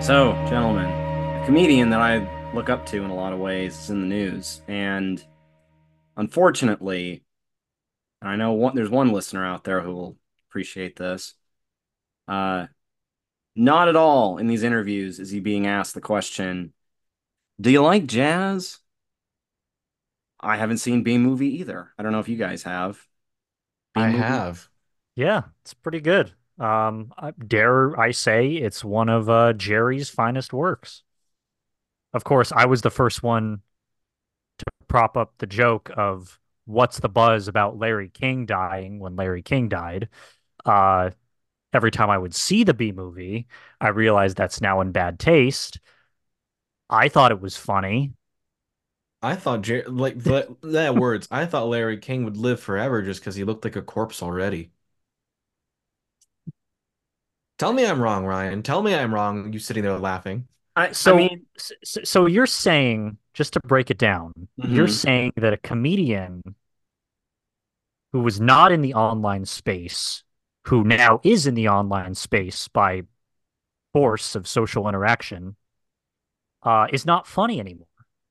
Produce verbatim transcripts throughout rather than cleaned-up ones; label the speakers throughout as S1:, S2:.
S1: So, gentlemen, a comedian that I look up to in a lot of ways is in the news, and unfortunately, and I know one, there's one listener out there who will appreciate this. Uh, Not at all in these interviews is he being asked the question, "Do you like jazz?" I haven't seen Bean Movie either. I don't know if you guys have.
S2: I
S1: Bean Movie?
S2: have.
S3: Yeah, it's pretty good. Um, I- dare I say it's one of uh, Jerry's finest works. Of course, I was the first one to prop up the joke of what's the buzz about Larry King dying when Larry King died. Uh, every time I would see the B movie, I realized that's now in bad taste. I thought it was funny.
S2: I thought Jer like the that words. I thought Larry King would live forever just because he looked like a corpse already. Tell me I'm wrong, Ryan. Tell me I'm wrong. You sitting there laughing.
S1: I I
S3: So,
S1: mean,
S3: so, so you're saying, just to break it down, you're
S1: mhm.
S3: saying that a comedian who was not in the online space, who now is in the online space by force of social interaction, uh, is not funny anymore,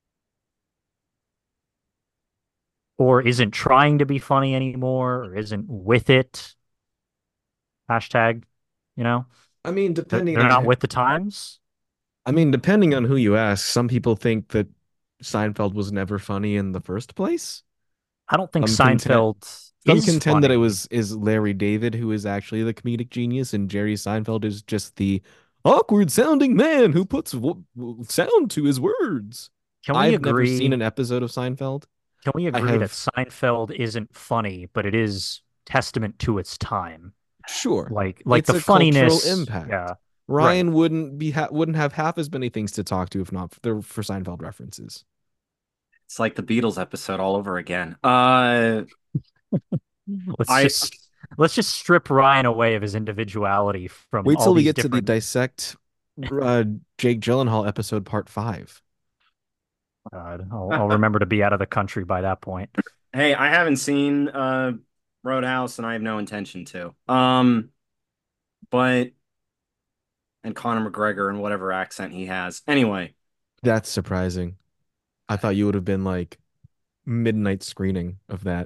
S3: or isn't trying to be funny anymore, or isn't with it. Hashtag, you know,
S2: I mean,
S3: they're,
S2: depending
S3: they're not
S2: on
S3: with the times.
S2: I mean, depending on who you ask, some people think that Seinfeld was never funny in the first place.
S3: I don't think
S2: Some contend
S3: Seinfeld
S2: some
S3: is
S2: contend that it
S3: funny.
S2: was is Larry David who is actually the comedic genius, and Jerry Seinfeld is just the awkward sounding man who puts w w sound to his words.
S3: Can we
S2: I've never seen
S3: agree?
S2: an episode of Seinfeld.
S3: Can we
S2: I
S3: agree that
S2: have,
S3: Seinfeld isn't funny, but it is testament to its time?
S2: sure,
S3: Like, like
S2: it's
S3: the
S2: a cultural
S3: funniness.
S2: impact.
S3: Yeah, right.
S2: Ryan wouldn't be ha wouldn't have half as many things to talk to if not for, for Seinfeld references.
S1: It's like the Beatles episode all over again. Uh,
S3: Let's
S1: I
S3: just let's just strip Ryan away of his individuality from
S2: Wait
S3: all
S2: till we
S3: these
S2: get to the
S3: different.
S2: dissect uh, Jake Gyllenhaal episode part five.
S3: Uh, I'll, I'll remember to be out of the country by that point.
S1: Hey, I haven't seen uh Roadhouse and I have no intention to. Um, but and Conor McGregor and whatever accent he has. Anyway,
S2: That's surprising. I thought you would have been like midnight screening of that.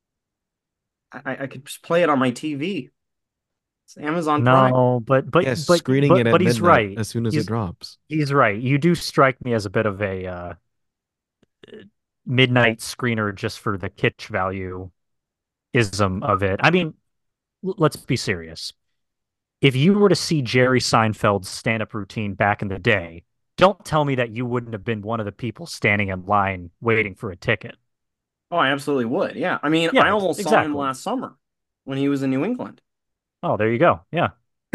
S1: I, I could just play it on my T V. It's Amazon Prime.
S3: No, but but
S2: Yes,
S3: but
S2: screening it
S3: but
S2: at
S3: but he's
S2: midnight
S3: right.
S2: as soon as it
S3: He's
S2: drops.
S3: he's right. You do strike me as a bit of a uh, midnight screener just for the kitsch value ism of it. I mean, l- let's be serious. If you were to see Jerry Seinfeld's stand-up routine back in the day, don't tell me that you wouldn't have been one of the people standing in line waiting for a ticket.
S1: Oh, I absolutely would. Yeah. I mean, I
S3: Yeah, ex-
S1: almost saw him
S3: exactly.
S1: last summer when he was in New England.
S3: Oh, there you go. Yeah.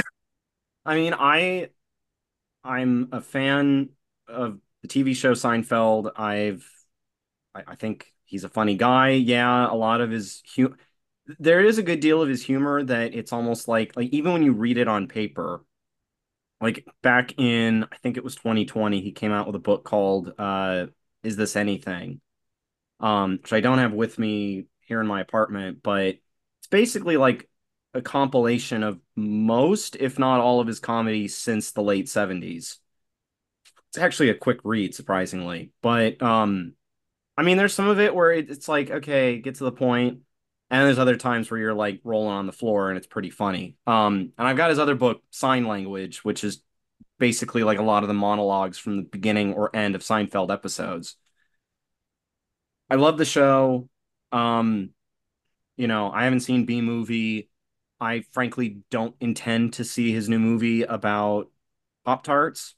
S1: I mean, I I'm a fan of the T V show Seinfeld. I've I, I think he's a funny guy. Yeah, a lot of his hu there is a good deal of his humor that it's almost like like even when you read it on paper, like back in I think it was twenty twenty, he came out with a book called uh Is This Anything? Um, which I don't have with me here in my apartment, but it's basically like a compilation of most, if not all, of his comedies since the late seventies. It's actually a quick read, surprisingly. But um, I mean, there's some of it where it, it's like, okay, get to the point, and there's other times where you're like rolling on the floor and it's pretty funny. Um, and I've got his other book, Sign Language, which is basically like a lot of the monologues from the beginning or end of Seinfeld episodes. I love the show. Um, you know, I haven't seen B movie. I frankly don't intend to see his new movie about Pop Tarts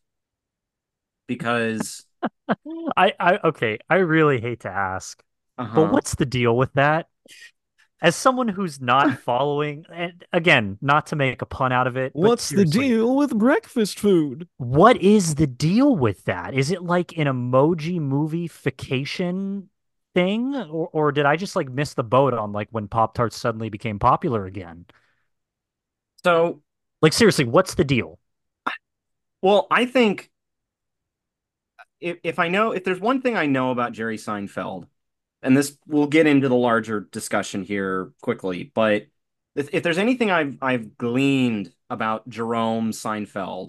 S1: because,
S3: I I okay, I really hate to ask, but
S1: uh-huh.
S3: what's the deal with that? As someone who's not following, and again, not to make a pun out of it, but
S2: What's the
S3: seriously,
S2: deal with breakfast food?
S3: what is the deal with that? Is it like an emoji movie-fication thing, or or did I just like miss the boat on like when Pop-Tarts suddenly became popular again?
S1: So,
S3: Like seriously, what's the deal?
S1: well, I think if if I know if there's one thing I know about Jerry Seinfeld, and this we'll get into the larger discussion here quickly, but if, if there's anything I've I've gleaned about Jerome Seinfeld,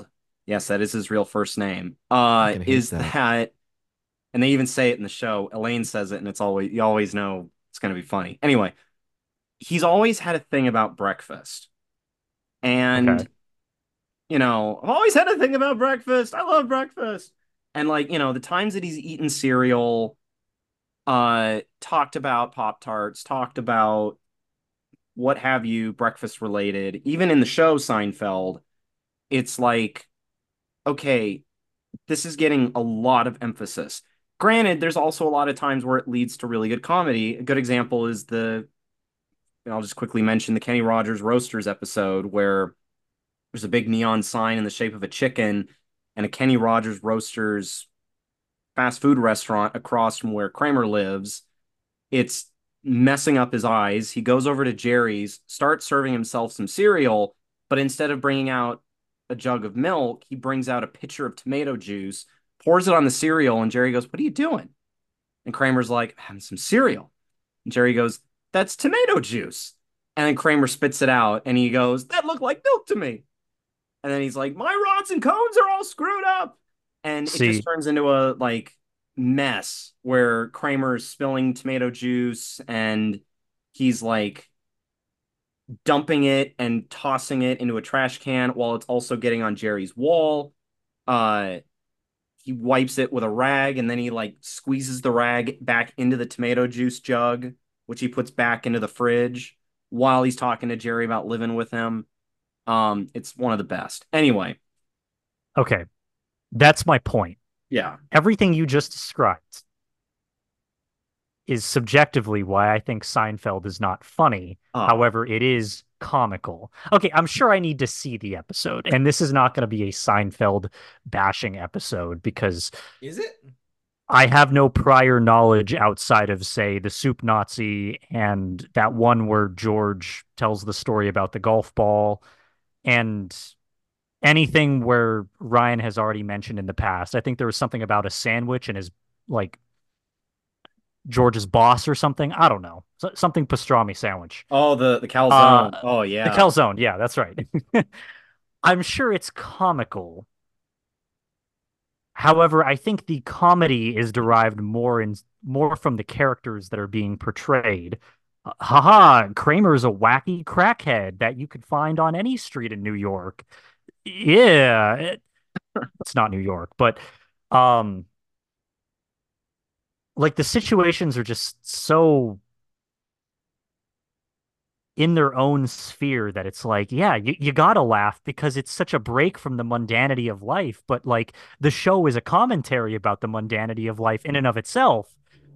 S1: Yes, that is his real first name. Uh,
S2: Fucking hate
S1: is
S2: that.
S1: that, and they even say it in the show. Elaine says it, and it's always you always know it's going to be funny. Anyway, he's always had a thing about breakfast,
S3: Okay.
S1: and you know, I've always had a thing about breakfast. I love breakfast, and like you know, the times that he's eaten cereal, uh, talked about Pop Tarts, talked about what have you, breakfast related. Even in the show Seinfeld, it's like, okay, this is getting a lot of emphasis. Granted, there's also a lot of times where it leads to really good comedy. A good example is the, and I'll just quickly mention the Kenny Rogers Roasters episode where there's a big neon sign in the shape of a chicken and a Kenny Rogers Roasters fast food restaurant across from where Kramer lives. It's messing up his eyes. He goes over to Jerry's, starts serving himself some cereal, but instead of bringing out a jug of milk, he brings out a pitcher of tomato juice, pours it on the cereal, and Jerry goes, "What are you doing?" And Kramer's like, "Having some cereal." And Jerry goes, "That's tomato juice." And then Kramer spits it out and he goes, "That looked like milk to me." And then he's like, "My rods and cones are all screwed up." And it just
S3: See,
S1: turns into a like mess where Kramer's spilling tomato juice and he's like dumping it and tossing it into a trash can while it's also getting on Jerry's wall. Uh he wipes it with a rag and then he like squeezes the rag back into the tomato juice jug, which he puts back into the fridge while he's talking to Jerry about living with him. Um, it's one of the best. Anyway,
S3: okay, that's my point.
S1: yeah.
S3: Everything you just described is subjectively why I think Seinfeld is not funny.
S1: Oh,
S3: However, it is comical. Okay, I'm sure I need to see the episode, and this is not going to be a Seinfeld bashing episode because
S2: Is it?
S3: I have no prior knowledge outside of, say, the Soup Nazi and that one where George tells the story about the golf ball and anything where Ryan has already mentioned in the past. I think there was something about a sandwich and his like George's boss or something. I don't know. So, something pastrami sandwich.
S1: oh, the the
S3: Uh,
S1: calzone. Oh
S3: the
S1: yeah.
S3: calzone. Yeah, that's right. I'm sure it's comical. However, I think the comedy is derived more in more from the characters that are being portrayed. Uh, haha, Kramer's a wacky crackhead that you could find on any street in New York. Yeah, it, it's not New York, but um, like the situations are just so in their own sphere that it's like, yeah, you, you gotta laugh because it's such a break from the mundanity of life. But like the show is a commentary about the mundanity of life in and of itself.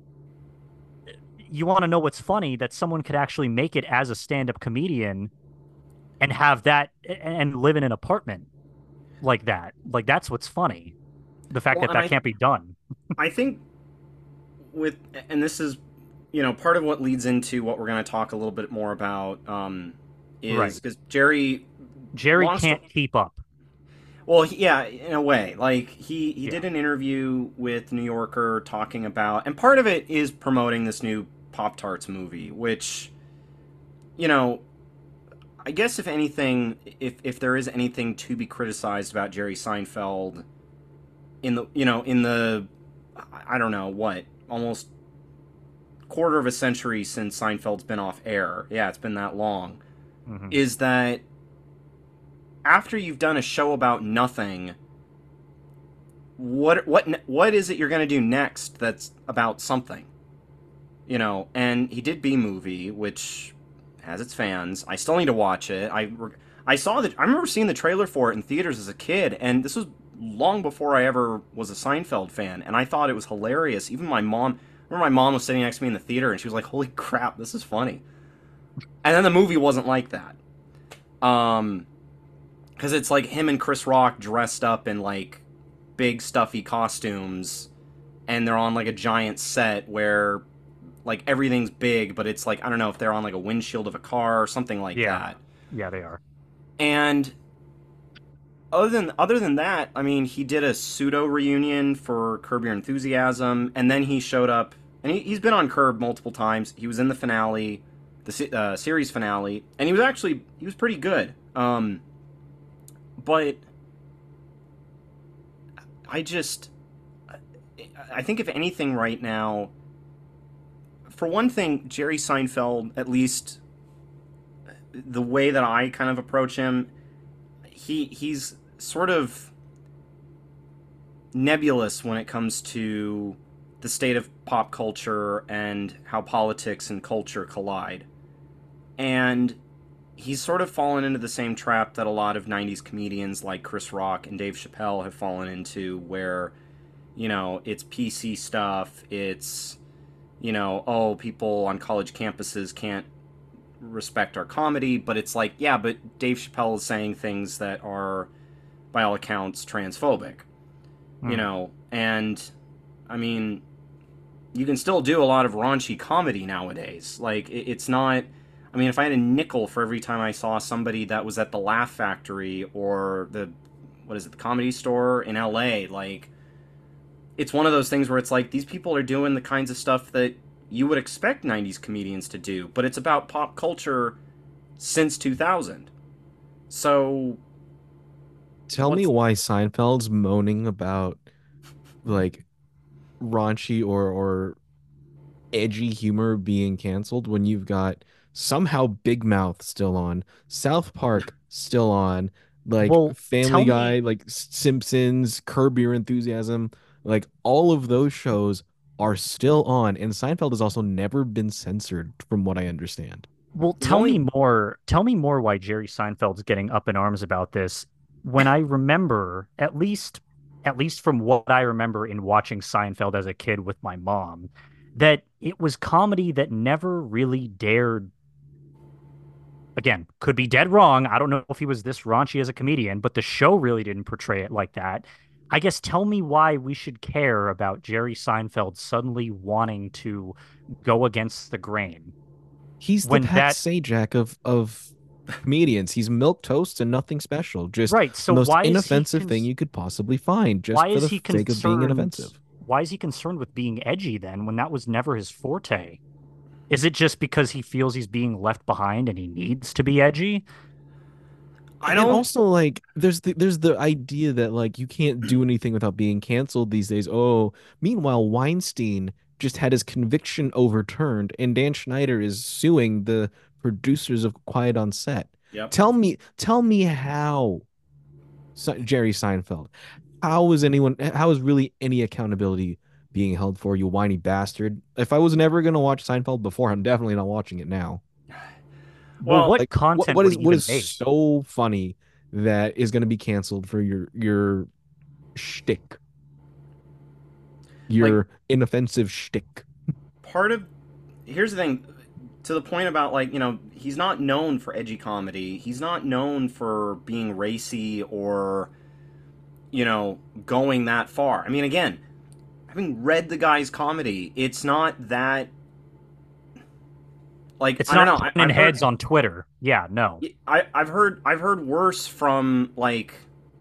S3: You want to know what's funny that someone could actually make it as a stand-up comedian and have that and live in an apartment like that. Like that's what's funny. The fact
S1: Well,
S3: that
S1: and
S3: that
S1: I
S3: can't be done.
S1: I think with and this is you know part of what leads into what we're going to talk a little bit more about um is
S3: Right.
S1: because Jerry
S3: Jerry
S1: wants to
S3: can't keep up.
S1: well he, yeah in a way like he he
S3: Yeah.
S1: did an interview with New Yorker talking about and part of it is promoting this new Pop Tarts movie which you know I guess if anything if if there is anything to be criticized about Jerry Seinfeld in the you know in the I don't know what almost quarter of a century since Seinfeld's been off air. Yeah, it's been that long.
S3: Hmm.
S1: Is that after you've done a show about nothing, what what what is it you're going to do next that's about something? You know, and he did B movie, which has its fans. I still need to watch it. I I saw that I remember seeing the trailer for it in theaters as a kid, and this was long before I ever was a Seinfeld fan, and I thought it was hilarious. Even my mom, I remember my mom was sitting next to me in the theater, and she was like, "Holy crap, this is funny." And then the movie wasn't like that. Um, because it's like him and Chris Rock dressed up in like big stuffy costumes, and they're on like a giant set where like everything's big, but it's like I don't know if they're on like a windshield of a car or something like
S3: Yeah.
S1: that.
S3: Yeah, they are.
S1: And other than other than that, I mean, he did a pseudo reunion for Curb Your Enthusiasm, and then he showed up, and he, he's been on Curb multiple times. He was in the finale, the uh, series finale, and he was actually he was pretty good. Um, but I just, I think if anything right now, for one thing, Jerry Seinfeld, at least the way that I kind of approach him, he he's sort of nebulous when it comes to the state of pop culture and how politics and culture collide. And he's sort of fallen into the same trap that a lot of nineties comedians like Chris Rock and Dave Chappelle have fallen into, where, you know, it's P C stuff, it's, you know, oh, people on college campuses can't respect our comedy, but it's like, yeah, but Dave Chappelle is saying things that are, by all accounts, transphobic, you
S3: Hmm.
S1: know, and I mean, you can still do a lot of raunchy comedy nowadays. Like, it, it's not. I mean, if I had a nickel for every time I saw somebody that was at the Laugh Factory or the, what is it, the Comedy Store in L A, like, it's one of those things where it's like these people are doing the kinds of stuff that you would expect nineties comedians to do, but it's about pop culture since two thousand. So,
S2: Tell me
S1: what's.
S2: why Seinfeld's moaning about like raunchy or or edgy humor being canceled when you've got somehow Big Mouth still on, South Park still on, like
S3: Well,
S2: Family
S3: tell
S2: Guy,
S3: me.
S2: like Simpsons, Curb Your Enthusiasm, like all of those shows are still on, and Seinfeld has also never been censored, from what I understand.
S3: Well,
S1: There's
S3: tell me
S1: only.
S3: more. Tell me more why Jerry Seinfeld's getting up in arms about this. When I remember, at least, at least from what I remember in watching Seinfeld as a kid with my mom, that it was comedy that never really dared. Again, could be dead wrong. I don't know if he was this raunchy as a comedian, but the show really didn't portray it like that. I guess tell me why we should care about Jerry Seinfeld suddenly wanting to go against the grain
S2: He's the
S3: when
S2: Pat
S3: that.
S2: Sajak of of comedians. He's milk toast and nothing special. Just
S3: Right.
S2: the
S3: So
S2: most
S3: why is he
S2: inoffensive thing
S3: cons
S2: you could possibly find,
S3: why
S2: just for
S3: is
S2: the
S3: he
S2: sake of being
S3: concerned
S2: inoffensive.
S3: why is he concerned with being edgy then when that was never his forte? Is it just because he feels he's being left behind and he needs to be edgy?
S1: I
S2: And
S1: don't.
S2: also, like, there's the there's the idea that like you can't do anything without being canceled these days. Oh, meanwhile, Weinstein just had his conviction overturned, and Dan Schneider is suing the producers of Quiet on Set.
S1: Yep.
S2: Tell me, tell me how Se- Jerry Seinfeld, how is anyone, how is really any accountability being held for, you whiny bastard? If I was never gonna watch Seinfeld before, I'm definitely not watching it now.
S3: Well,
S1: Well,
S3: what
S2: Like, what
S3: content
S2: what
S3: would
S2: is
S3: he
S2: what
S3: even
S2: is
S3: make?
S2: so funny that is going to be canceled for your your shtick,
S1: like,
S2: your inoffensive shtick?
S1: part of. Here's the thing, to the point about, like, you know, he's not known for edgy comedy. He's not known for being racy or, you know, going that far. I mean, again, having read the guy's comedy, it's not that, like,
S3: It's
S1: I don't
S3: not
S1: know. I,
S3: turning
S1: I've heard
S3: heads on Twitter. Yeah, no.
S1: I, I've heard I've heard worse from, like,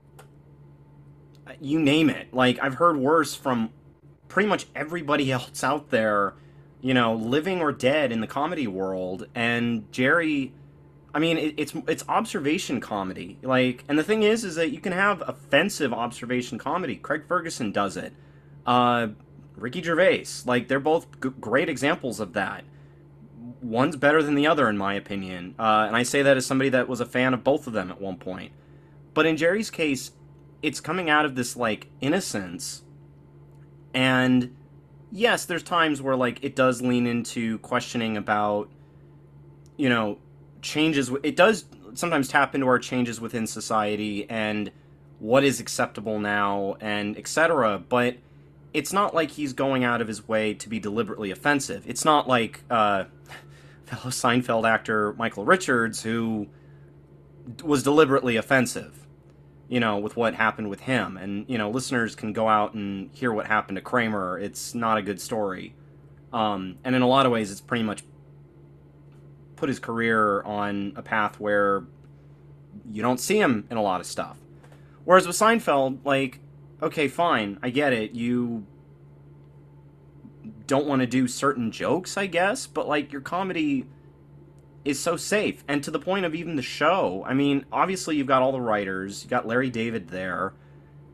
S1: you name it. Like, I've heard worse from pretty much everybody else out there, you know, living or dead in the comedy world. And Jerry, I mean, it, it's it's observation comedy. Like, and the thing is, is that you can have offensive observation comedy. Craig Ferguson does it. Uh, Ricky Gervais, like, they're both g- great examples of that. One's better than the other, in my opinion, uh, and I say that as somebody that was a fan of both of them at one point. But in Jerry's case, it's coming out of this, like, innocence, and yes, there's times where, like, it does lean into questioning about, you know, changes. It does sometimes tap into our changes within society and what is acceptable now and et cetera. But it's not like he's going out of his way to be deliberately offensive. It's not like uh, fellow Seinfeld actor Michael Richards, who was deliberately offensive, you know, with what happened with him. And, you know, listeners can go out and hear what happened to Kramer. It's not a good story. Um, and in a lot of ways, it's pretty much put his career on a path where you don't see him in a lot of stuff. Whereas with Seinfeld, like, okay, fine, I get it. You don't want to do certain jokes, I guess, but, like, your comedy is so safe. And to the point of even the show, I mean, obviously you've got all the writers, you got Larry David there.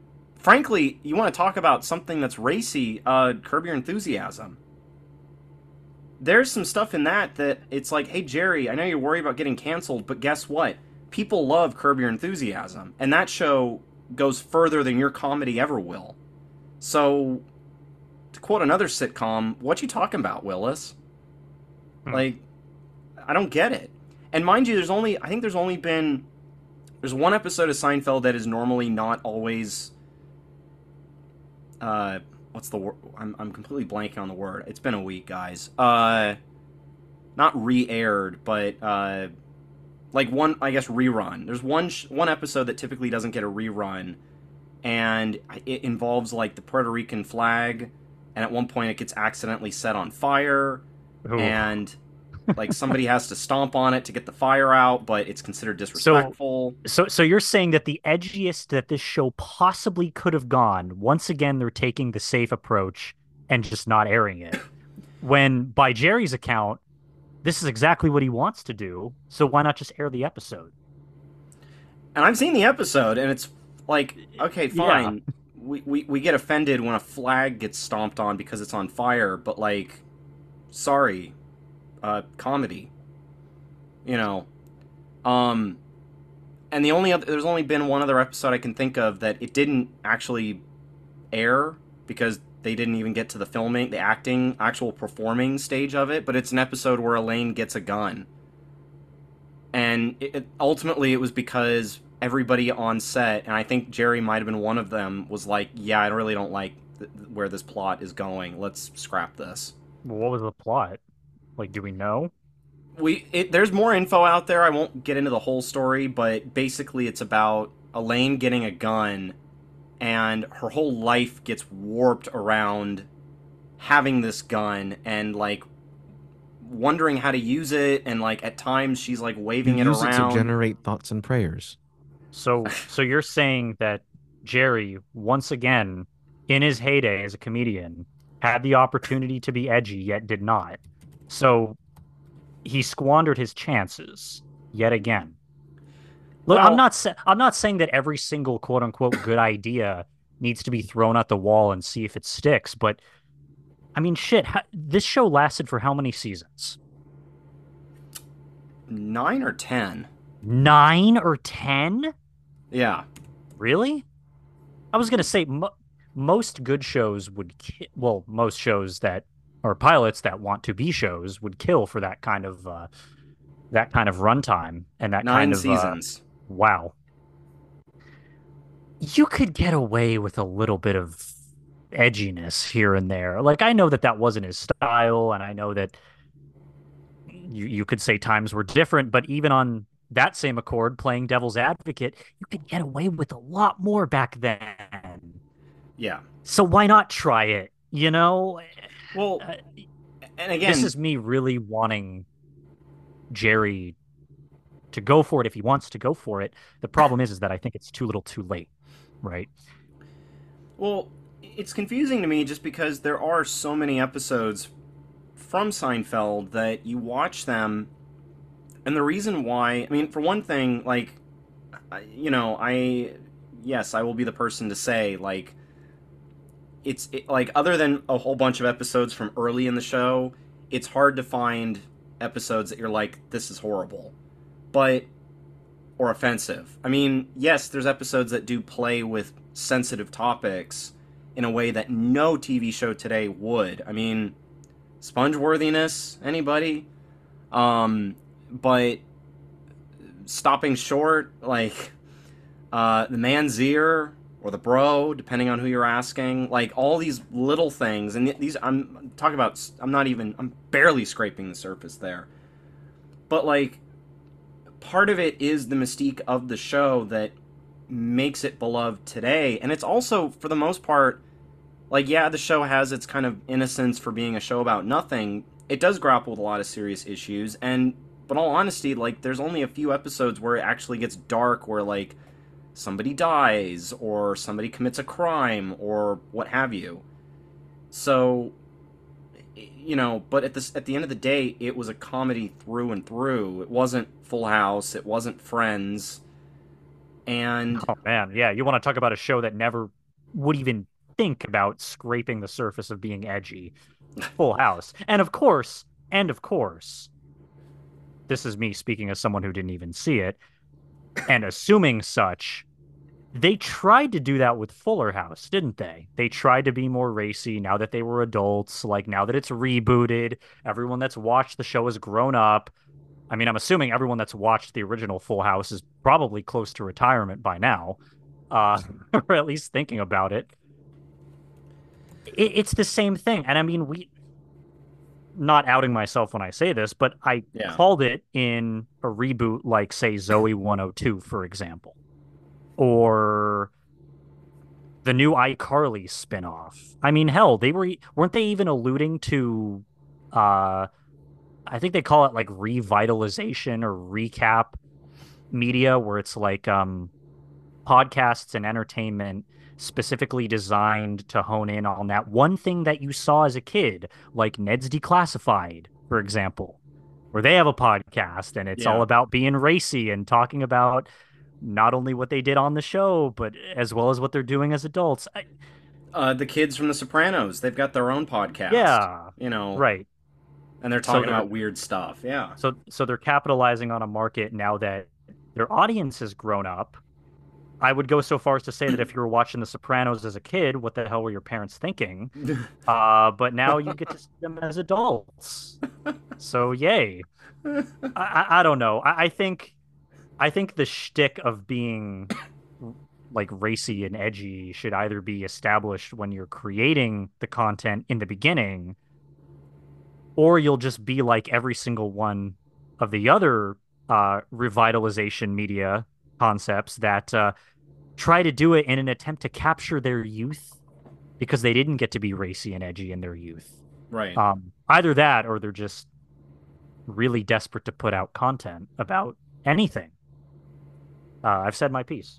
S1: frankly, you want to talk about something that's racy, uh, Curb Your Enthusiasm. There's some stuff in that that it's like, hey, Jerry, I know you're worried about getting canceled, but guess what? People love Curb Your Enthusiasm, and that show goes further than your comedy ever will. So, to quote another sitcom, what you talking about, Willis?
S3: Hmm.
S1: Like, I don't get it. And mind you, there's only, I think there's only been, there's one episode of Seinfeld that is normally not always, uh, what's the word? I'm, I'm completely blanking on the word. It's been a week, guys. Uh, not re-aired, but, uh, like one, I guess, rerun. There's one, sh- one episode that typically doesn't get a rerun, and it involves, like, the Puerto Rican flag, and at one point it gets accidentally set on fire,
S3: Ooh.
S1: and like somebody has to stomp on it to get the fire out, but it's considered
S3: So,
S1: disrespectful.
S3: so, so you're saying that the edgiest that this show possibly could have gone, once again, they're taking the safe approach and just not airing it. When, by Jerry's account, this is exactly what he wants to do. So why not just air the episode?
S1: And I've seen the episode, and it's like, okay,
S3: Yeah.
S1: fine. We, we, we get offended when a flag gets stomped on because it's on fire, but like, sorry, uh, comedy, you know. Um, and the only other, there's only been one other episode I can think of that it didn't actually air because they didn't even get to the filming, the acting, actual performing stage of it. But it's an episode where Elaine gets a gun, and it, it, ultimately it was because everybody on set, and I think Jerry might have been one of them, was like, "Yeah, I really don't like th- where this plot is going. Let's scrap this."
S3: What was the plot? Like, do we know?
S1: We it, there's more info out there. I won't get into the whole story, but basically it's about Elaine getting a gun, and her whole life gets warped around having this gun and like wondering how to use it, and like at times she's like
S2: You
S1: waving it
S2: use it to
S1: around.
S2: generate thoughts and prayers.
S3: So, so you're saying that Jerry, once again, in his heyday as a comedian, had the opportunity to be edgy, yet did not. So he squandered his chances yet again. Look, I'm
S1: Well,
S3: not sa- I'm not saying that every single quote unquote good idea needs to be thrown at the wall and see if it sticks, but I mean, shit, ha- this show lasted for how many seasons?
S1: nine or ten.
S3: Nine or ten?
S1: Yeah.
S3: Really? I was gonna say mo most good shows would ki well, most shows that or pilots that want to be shows would kill for that kind of uh that kind of runtime and that kind
S1: Nine
S3: of uh
S1: seasons.
S3: wow. You could get away with a little bit of edginess here and there. Like I know that that wasn't his style, and I know that you you could say times were different, but even on that same accord, playing devil's advocate, you could get away with a lot more back then.
S1: Yeah.
S3: So why not try it? You know,
S1: Well,
S3: uh,
S1: and
S3: this
S1: again,
S3: is me really wanting Jerry to go for it if he wants to go for it. The problem is, is that I think it's too little, too late, right?
S1: well, it's confusing to me just because there are so many episodes from Seinfeld that you watch them, and the reason why, I mean, for one thing, like, you know, I, yes, I will be the person to say, like, it's it, like, other than a whole bunch of episodes from early in the show, it's hard to find episodes that you're like, this is horrible, but, or offensive. I mean, yes, there's episodes that do play with sensitive topics in a way that no T V show today would. I mean, Spongeworthiness, anybody? Um, but stopping short, like uh, the man's ear or the bro, depending on who you're asking, like all these little things, and these I'm talking about. I'm not even. I'm barely scraping the surface there. But like, part of it is the mystique of the show that makes it beloved today, and it's also for the most part, like, yeah, the show has its kind of innocence for being a show about nothing. It does grapple with a lot of serious issues, and but in all honesty, like, there's only a few episodes where it actually gets dark, where like somebody dies or somebody commits a crime or what have you. So, you know, but at this at the end of the day, it was a comedy through and through. It wasn't Full House. It wasn't Friends. And
S3: Oh man, yeah, you want to talk about a show that never would even think about scraping the surface of being edgy. Full House. And of course, and of course, this is me speaking as someone who didn't even see it, and assuming such, they tried to do that with Fuller House, didn't they? They tried to be more racy now that they were adults, like now that it's rebooted, everyone that's watched the show has grown up. I mean, I'm assuming everyone that's watched the original Full House is probably close to retirement by now, uh, or at least thinking about it. it. It's the same thing. And I mean, we, not outing myself when I say this, but I
S1: Yeah.
S3: called it in a reboot like, say, Zoe one oh two, for example, or the new iCarly spinoff. I mean, hell, they were weren't they even alluding to uh I think they call it like revitalization or recap media, where it's like um podcasts and entertainment specifically designed to hone in on that one thing that you saw as a kid, like Ned's Declassified, for example, where they have a podcast and it's
S1: Yeah.
S3: all about being racy and talking about not only what they did on the show, but as well as what they're doing as adults. I,
S1: Uh, the kids from The Sopranos, they've got their own podcast.
S3: yeah,
S1: You know,
S3: right.
S1: and they're
S3: So
S1: talking
S3: they're
S1: about weird stuff. Yeah.
S3: so so they're capitalizing on a market now that their audience has grown up. I would go so far as to say that if you were watching The Sopranos as a kid, what the hell were your parents thinking? Uh, but now you get to see them as adults. So yay. I, I, I don't know. I, I think I think the shtick of being like racy and edgy should either be established when you're creating the content in the beginning, or you'll just be like every single one of the other uh, revitalization media concepts that uh, try to do it in an attempt to capture their youth because they didn't get to be racy and edgy in their youth.
S1: Right.
S3: Um, either that or they're just really desperate to put out content about anything. Uh, I've said my piece.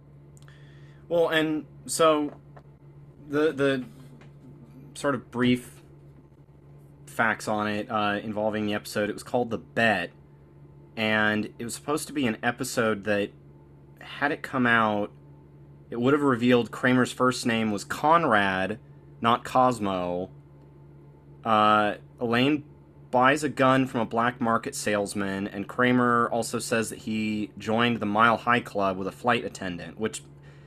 S1: Well, and so the the sort of brief facts on it uh, involving the episode, it was called The Bet, and it was supposed to be an episode that, had it come out, it would have revealed Kramer's first name was Conrad, not Cosmo. Uh, Elaine buys a gun from a black market salesman, and Kramer also says that he joined the Mile High Club with a flight attendant, which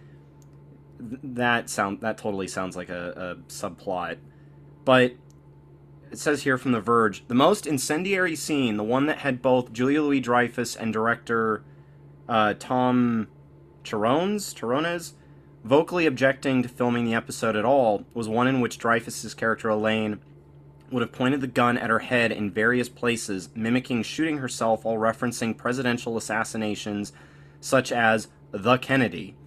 S1: th- that sound that totally sounds like a, a subplot. But it says here from The Verge, the most incendiary scene, the one that had both Julia Louis-Dreyfus and director uh, Tom Cherones, Cherones vocally objecting to filming the episode at all, was one in which Dreyfus's character Elaine would have pointed the gun at her head in various places, mimicking shooting herself while referencing presidential assassinations such as the Kennedy.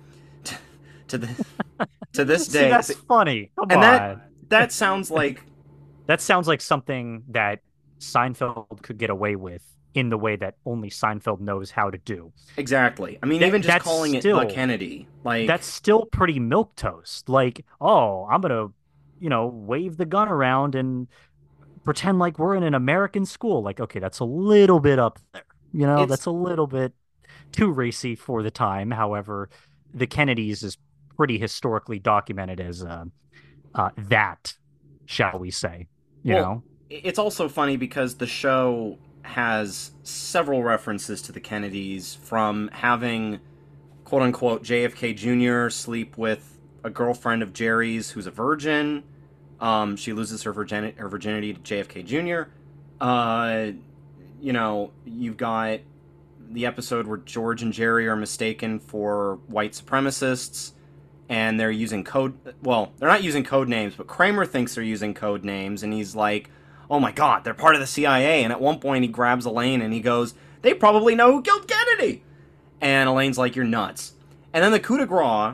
S1: to the to this
S3: See,
S1: day,
S3: that's funny. Come
S1: and
S3: on.
S1: that that sounds like
S3: That sounds like something that Seinfeld could get away with in the way that only Seinfeld knows how to do.
S1: exactly. I mean,
S3: That-
S1: even just
S3: that's
S1: calling it
S3: still-
S1: the Kennedy, like
S3: That's still pretty milquetoast. Like, oh, I'm gonna, you know, wave the gun around and pretend like we're in an American school. Like, okay, that's a little bit up there. You know,
S1: It's-
S3: that's a little bit too racy for the time. However, the Kennedys is pretty historically documented as uh, uh, that, shall we say? You
S1: Well,
S3: know,
S1: it's also funny because the show has several references to the Kennedys, from having quote unquote J F K Junior sleep with a girlfriend of Jerry's who's a virgin. Um, she loses her virginity, her virginity to J F K Junior Uh, you know, you've got the episode where George and Jerry are mistaken for white supremacists, and they're using code. Well, they're not using code names, but Kramer thinks they're using code names, and he's like, "Oh my God, they're part of the C I A." And at one point, he grabs Elaine and he goes, "They probably know who killed Kennedy." And Elaine's like, "You're nuts." And then the coup de grace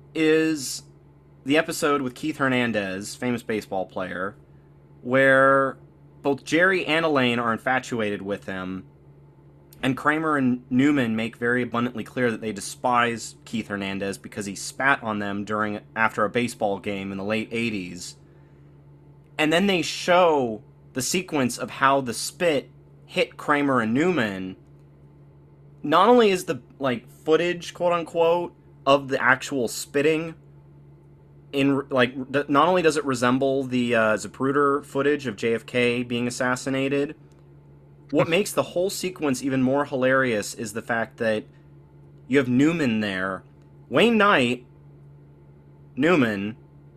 S1: is the episode with Keith Hernandez, famous baseball player, where both Jerry and Elaine are infatuated with him. And Kramer and Newman make very abundantly clear that they despise Keith Hernandez because he spat on them during after a baseball game in the late eighties. And then they show the sequence of how the spit hit Kramer and Newman. Not only is the like footage, quote unquote, of the actual spitting in like not only does it resemble the uh, Zapruder footage of J F K being assassinated, what makes the whole sequence even more hilarious is the fact that you have Newman there. Wayne Knight, Newman,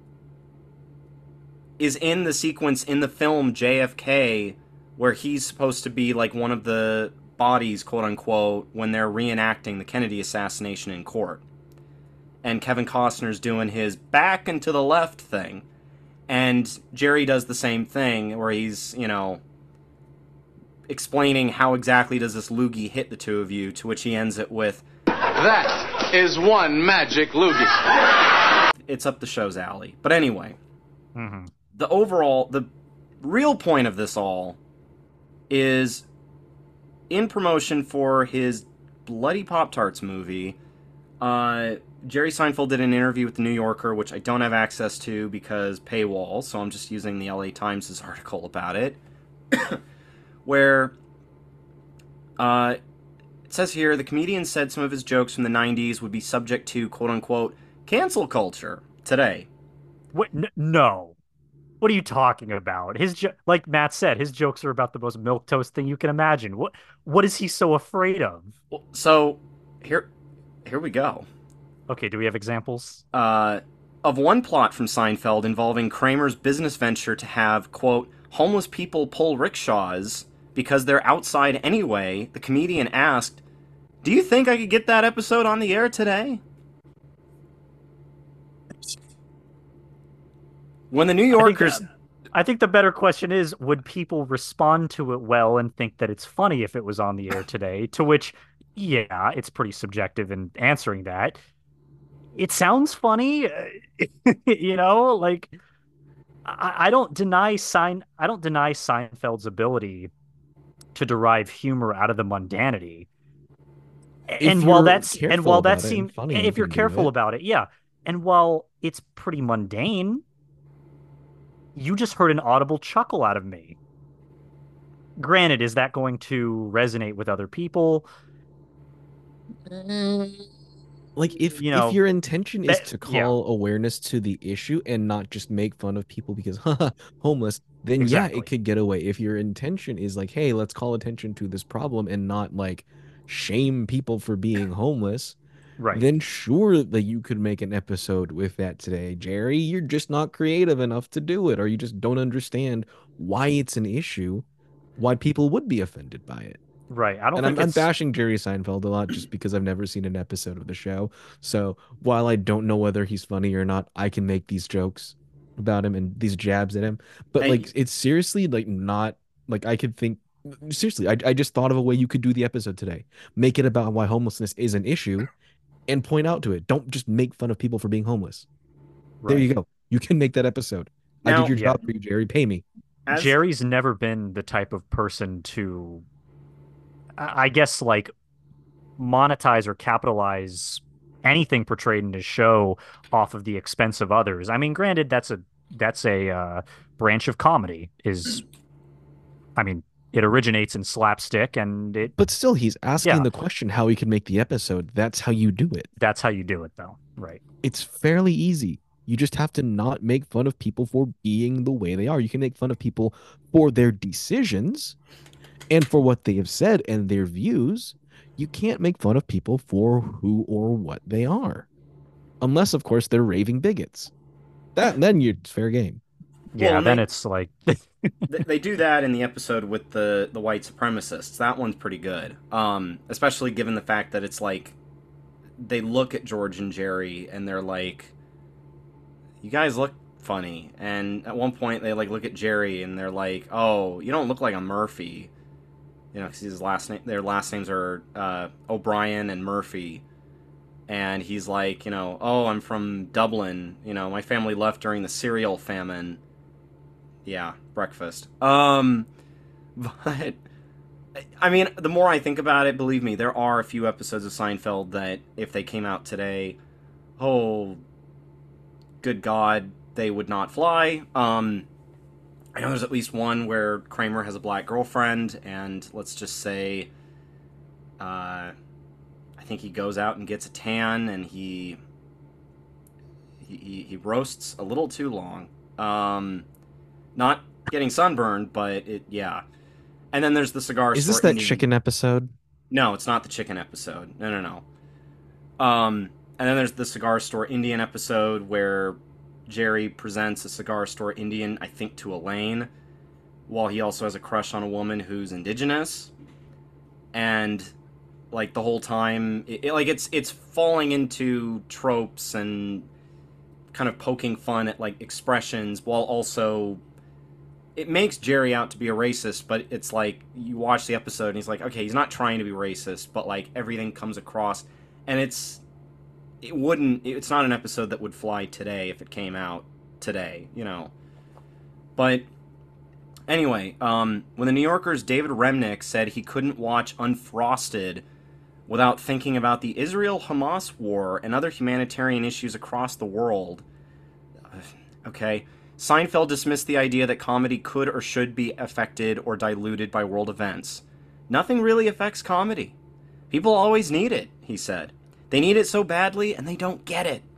S1: is in the sequence in the film J F K where he's supposed to be like one of the bodies, quote unquote, when they're reenacting the Kennedy assassination in court. And Kevin Costner's doing his back and to the left thing. And Jerry does the same thing where he's, you know, explaining how exactly does this loogie hit the two of you, to which he ends it with,
S4: "That is one magic loogie."
S1: It's up the show's alley. But anyway,
S3: Mm-hmm.
S1: the overall, the real point of this all is in promotion for his Bloody Pop-Tarts movie, uh, Jerry Seinfeld did an interview with the New Yorker, which I don't have access to because paywall, so I'm just using the L A Times' article about it, where uh, it says here, the comedian said some of his jokes from the nineties would be subject to, quote-unquote, cancel culture today.
S3: What? N- no. What are you talking about? His jo- like Matt said, his jokes are about the most milquetoast thing you can imagine. What what is he so afraid of?
S1: Well, so here, here we go.
S3: Okay, do we have examples?
S1: Uh, of one plot from Seinfeld involving Kramer's business venture to have, quote, homeless people pull rickshaws because they're outside anyway, the comedian asked, "Do you think I could get that episode on the air today?" When the New Yorkers...
S3: I think, I think the better question is, would people respond to it well and think that it's funny if it was on the air today? To which, yeah, it's pretty subjective in answering that. It sounds funny, you know, like I, I don't deny Sein I don't deny Seinfeld's ability to derive humor out of the mundanity.
S2: If
S3: And while
S2: you're
S3: that's and
S2: careful
S3: while that
S2: about it and
S3: seems
S2: funny, you
S3: if you're
S2: can do
S3: careful
S2: it.
S3: about it, yeah. And while it's pretty mundane, you just heard an audible chuckle out of me. Granted, is that going to resonate with other people?
S2: Like if
S3: You
S2: if
S3: know,
S2: your intention is
S3: that,
S2: to
S3: yeah,
S2: call awareness to the issue and not just make fun of people because haha homeless, then yeah, it
S3: exactly.
S2: could get away. If your intention is like, hey, let's call attention to this problem and not like shame people for being homeless,
S3: Right,
S2: then sure that you could make an episode with that today. Jerry, you're just not creative enough to do it, or you just don't understand why it's an issue, why people would be offended by it.
S3: right. I don't
S2: And I'm,
S3: think
S2: I'm
S3: it's
S2: bashing Jerry Seinfeld a lot just because I've never seen an episode of the show. So while I don't know whether he's funny or not, I can make these jokes about him and these jabs at him. But
S1: Hey,
S2: like, it's seriously like not like I could think. Seriously, I, I just thought of a way you could do the episode today. Make it about why homelessness is an issue and point out to it. Don't just make fun of people for being homeless. There
S3: right.
S2: you go. You can make that episode. I did
S1: now,
S2: your
S3: Yeah,
S2: job for you, Jerry. Pay me.
S1: as...
S3: Jerry's never been the type of person to, I I guess, like monetize or capitalize anything portrayed in his show off of the expense of others. I mean, granted, that's a that's a uh, branch of comedy. Is I mean, it originates in slapstick, and it
S2: But still, he's asking
S3: yeah,
S2: the question how he can make the episode. That's how you do it.
S3: that's how you do it, though. Right,
S2: It's fairly easy. You just have to not make fun of people for being the way they are. You can make fun of people for their decisions and for what they have said and their views. You can't make fun of people for who or what they are. Unless, of course, they're raving bigots. That then you're it's fair game.
S1: Well,
S3: yeah.
S1: and
S3: Then
S1: they,
S3: it's like
S1: they do that in the episode with the, the white supremacists. That one's pretty good. Um, especially given the fact that it's like, they look at George and Jerry and they're like, you guys look funny. And at one point they like look at Jerry and they're like, oh, you don't look like a Murphy. You know, because his last name, their last names are uh, O'Brien and Murphy. And he's like, you know, oh, I'm from Dublin. You know, my family left during the cereal famine. Yeah, breakfast. Um, but I mean, the more I think about it, believe me, there are a few episodes of Seinfeld that if they came out today, oh, good God, they would not fly. Um, I know there's at least one where Kramer has a black girlfriend, and let's just say, uh, I think he goes out and gets a tan, and he he, he, he roasts a little too long. Um, not getting sunburned, but it yeah. And then there's the cigar
S2: Is
S1: store.
S2: this that
S1: Indian...
S2: chicken episode?
S1: No, it's not the chicken episode. No, no, no. Um, and then there's the cigar store Indian episode where Jerry presents a cigar store Indian, I think, to Elaine, while he also has a crush on a woman who's indigenous. And like the whole time, it, it, like it's it's falling into tropes and kind of poking fun at like expressions, while also it makes Jerry out to be a racist. But it's like you watch the episode and he's like, okay, he's not trying to be racist, but like everything comes across, and it's it wouldn't it's not an episode that would fly today if it came out today, you know. But anyway, um, when the New Yorker's David Remnick said he couldn't watch Unfrosted without thinking about the Israel-Hamas war and other humanitarian issues across the world, okay, Seinfeld dismissed the idea that comedy could or should be affected or diluted by world events. Nothing really affects comedy. People always need it, he said. They need it so badly, and they don't get it.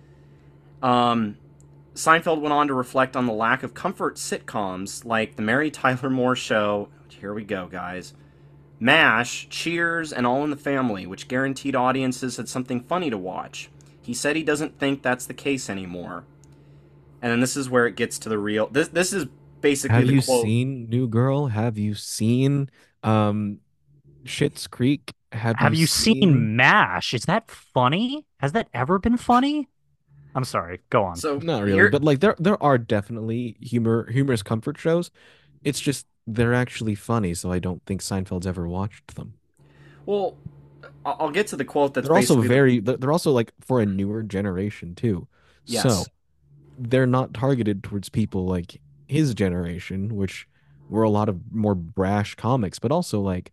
S1: Um... Seinfeld went on to reflect on the lack of comfort sitcoms like The Mary Tyler Moore Show, here we go, guys, MASH, Cheers, and All in the Family, which guaranteed audiences had something funny to watch. He said he doesn't think that's the case anymore. And then this is where it gets to the real... This this is basically
S2: Have
S1: the
S2: you
S1: quote.
S2: seen New Girl? Have you seen um, Schitt's Creek? Have,
S3: Have
S2: you
S3: you
S2: seen...
S3: seen MASH? Is that funny? Has that ever been funny? I'm sorry. Go on.
S1: So
S2: Not really,
S1: here-
S2: but like there there are definitely humor humorous comfort shows. It's just they're actually funny, so I don't think Seinfeld's ever watched them.
S1: Well, I- I'll get to the quote that's
S2: They're also
S1: basically the-
S2: very they're they're also like for a newer generation too.
S1: Yes.
S2: So they're not targeted towards people like his generation, which were a lot of more brash comics, but also like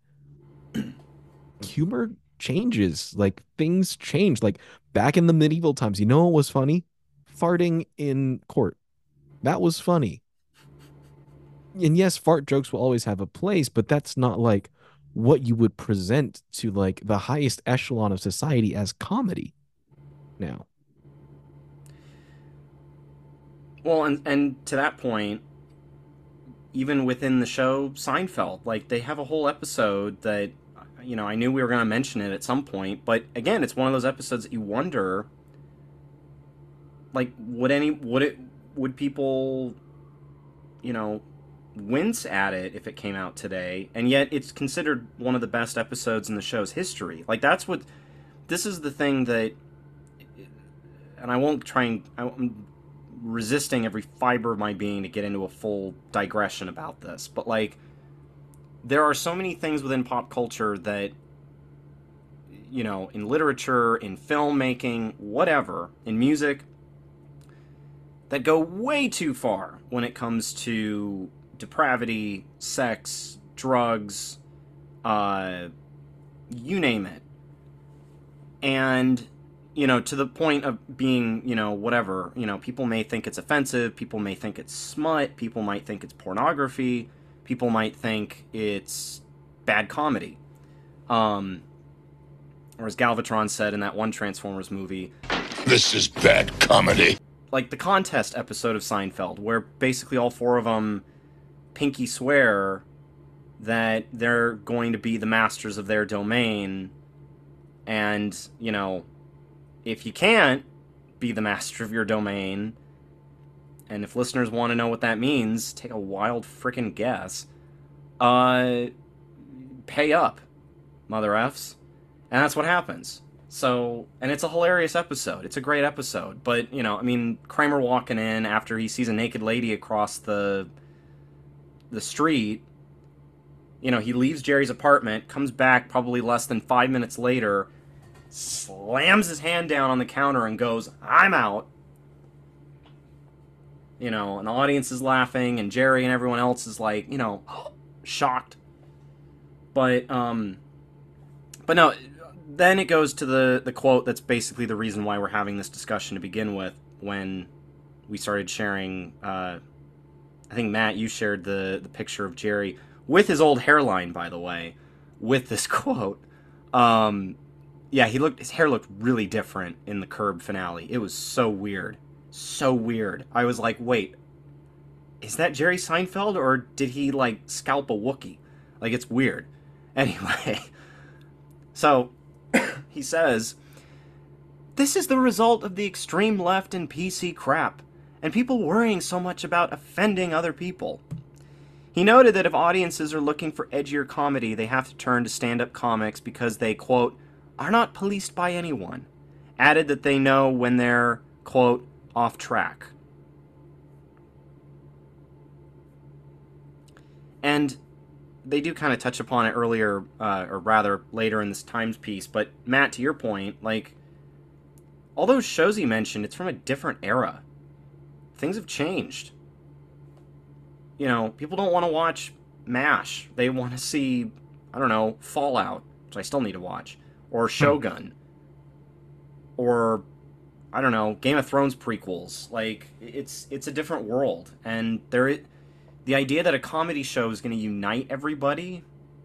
S2: humor changes, like things change. Like back in the medieval times, you know what was funny? Farting in court. That was funny. And yes, fart jokes will always have a place, but that's not like what you would present to like the highest echelon of society as comedy now.
S1: Well, and and to that point, even within the show Seinfeld, like they have a whole episode that, you know, I knew we were going to mention it at some point, but again, it's one of those episodes that you wonder, like, would any, would it, would people, you know, wince at it if it came out today? And yet it's considered one of the best episodes in the show's history. Like, that's what, this is the thing that, and I won't try and, I'm resisting every fiber of my being to get into a full digression about this, but like, there are so many things within pop culture that, you know, in literature, in filmmaking, whatever, in music, that go way too far when it comes to depravity, sex, drugs, uh, you name it. And, you know, to the point of being, you know, whatever, you know, people may think it's offensive, people may think it's smut, people might think it's pornography, people might think it's bad comedy. Um, or as Galvatron said in that one Transformers movie,
S5: this is bad comedy.
S1: Like the contest episode of Seinfeld, where basically all four of them pinky swear that they're going to be the masters of their domain. And, you know, if you can't be the master of your domain, and if listeners want to know what that means, take a wild frickin' guess. Uh, pay up, mother F's. And that's what happens. So, and it's a hilarious episode. It's a great episode. But, you know, I mean, Kramer walking in after he sees a naked lady across the the street, you know, he leaves Jerry's apartment, comes back probably less than five minutes later, slams his hand down on the counter and goes, "I'm out." You know, and the audience is laughing, and Jerry and everyone else is like, you know, shocked. But, um, but no, then it goes to the, the quote that's basically the reason why we're having this discussion to begin with, when we started sharing, uh, I think, Matt, you shared the, the picture of Jerry, with his old hairline, by the way, with this quote. Um, yeah, he looked, his hair looked really different in the Curb finale. It was so weird. So weird. I was like, wait, is that Jerry Seinfeld or did he like scalp a Wookiee? Like it's weird. Anyway, so he says, this is the result of the extreme left and P C crap, and people worrying so much about offending other people. He noted that if audiences are looking for edgier comedy, they have to turn to stand-up comics because they, quote, are not policed by anyone. Added that they know when they're, quote, off track. And they do kind of touch upon it earlier, uh, or rather later in this Times piece, but Matt, to your point, like, all those shows he mentioned, it's from a different era. Things have changed. You know, people don't want to watch MASH. They want to see, I don't know, Fallout, which I still need to watch, or Shogun, or, I don't know, Game of Thrones prequels. Like, it's it's a different world, and there, the idea that a comedy show is going to unite everybody,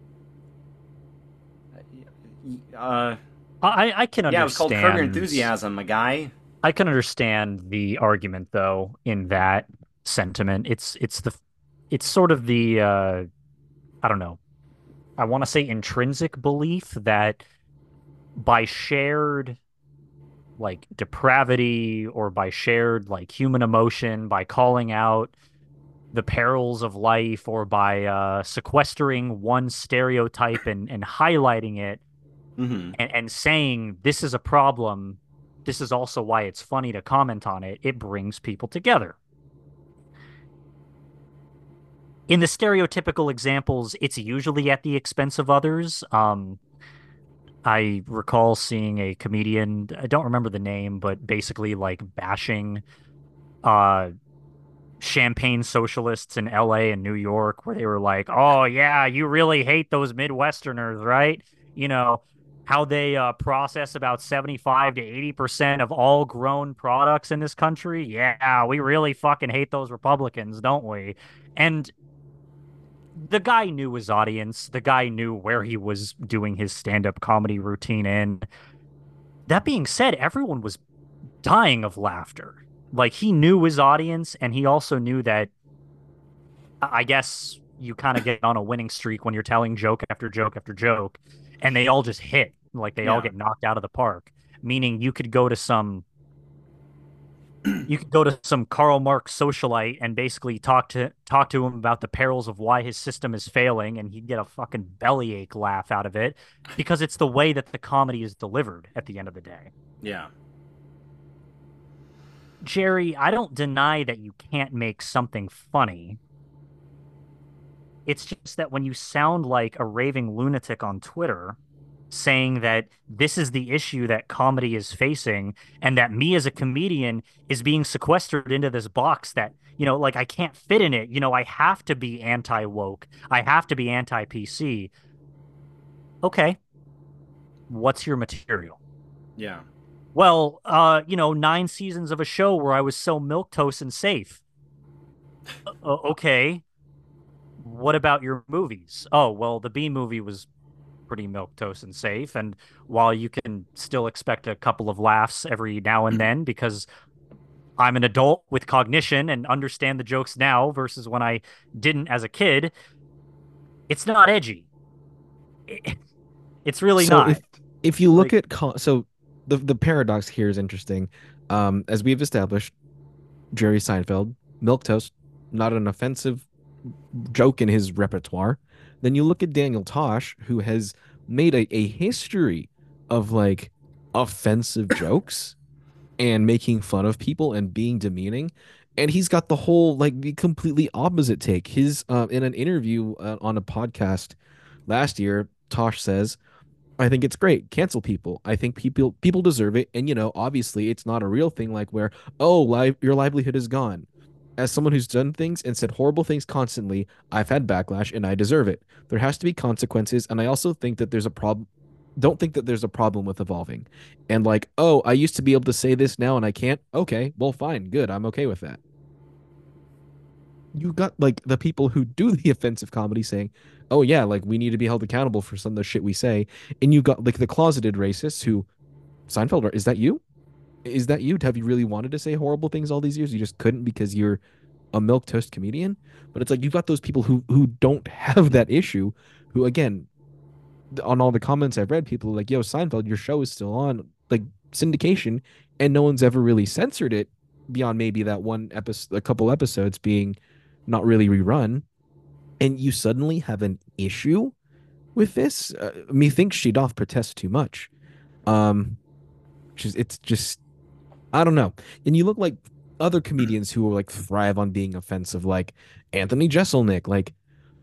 S1: uh,
S3: I I can understand.
S1: Yeah, it was called Curb Your Enthusiasm, my guy.
S3: I can understand the argument though in that sentiment. It's it's the it's sort of the uh I don't know. I want to say intrinsic belief that by shared like depravity or by shared like human emotion, by calling out the perils of life or by uh sequestering one stereotype and and highlighting it,
S1: mm-hmm.
S3: and, and saying this is a problem, this is also why it's funny to comment on it, it brings people together. In the stereotypical examples, it's usually at the expense of others. Um, I recall seeing a comedian, I don't remember the name, but basically like bashing uh, champagne socialists in L A and New York, where they were like, oh, yeah, you really hate those Midwesterners, right? You know, how they uh, process about seventy-five to eighty percent of all grown products in this country. Yeah, we really fucking hate those Republicans, don't we? And the guy knew his audience. The guy knew where he was doing his stand-up comedy routine in. That being said, everyone was dying of laughter. Like, he knew his audience, and he also knew that, I guess you kind of get on a winning streak when you're telling joke after joke after joke, and they all just hit. Like, they
S1: yeah.
S3: all get knocked out of the park. Meaning you could go to some you could go to some Karl Marx socialite and basically talk to talk to him about the perils of why his system is failing, and he'd get a fucking bellyache laugh out of it because it's the way that the comedy is delivered at the end of the day.
S1: Yeah.
S3: Jerry, I don't deny that you can't make something funny. It's just that when you sound like a raving lunatic on Twitter saying that this is the issue that comedy is facing and that me as a comedian is being sequestered into this box that, you know, like I can't fit in it. You know, I have to be anti-woke. I have to be anti-P C. Okay. What's your material?
S1: Yeah.
S3: Well, uh, you know, nine seasons of a show where I was so milquetoast and safe. uh, okay. What about your movies? Oh, well, the Bee Movie was pretty milquetoast and safe, and while you can still expect a couple of laughs every now and then because I'm an adult with cognition and understand the jokes now versus when I didn't as a kid, it's not edgy. It, it's really
S2: so
S3: not.
S2: If, if you look
S3: like,
S2: at so the the paradox here is interesting. Um, as we've established, Jerry Seinfeld, milquetoast, not an offensive joke in his repertoire. Then you look at Daniel Tosh, who has made a, a history of like offensive jokes and making fun of people and being demeaning. And he's got the whole like the completely opposite take. His uh, in an interview uh, on a podcast last year, Tosh says, I think it's great. Cancel people. I think people people deserve it. And you know, obviously it's not a real thing like where, oh, li- your livelihood is gone. As someone who's done things and said horrible things constantly, I've had backlash and I deserve it. There has to be consequences. And I also think that there's a problem. Don't think that there's a problem with evolving. And like, oh, I used to be able to say this now and I can't. Okay, well, fine. Good. I'm okay with that. You got like the people who do the offensive comedy saying, oh, yeah, like we need to be held accountable for some of the shit we say. And you got like the closeted racists who, Seinfeld, is that you? Is that you? Have you really wanted to say horrible things all these years? You just couldn't because you're a milk toast comedian? But it's like you've got those people who who don't have that issue, who again, on all the comments I've read, people are like, "Yo, Seinfeld, your show is still on like syndication, and no one's ever really censored it beyond maybe that one episode, a couple episodes being not really rerun." And you suddenly have an issue with this. Uh, methinks she doth protest too much. Um, just it's just I don't know. And you look like other comedians who are like thrive on being offensive, like Anthony Jeselnik. Like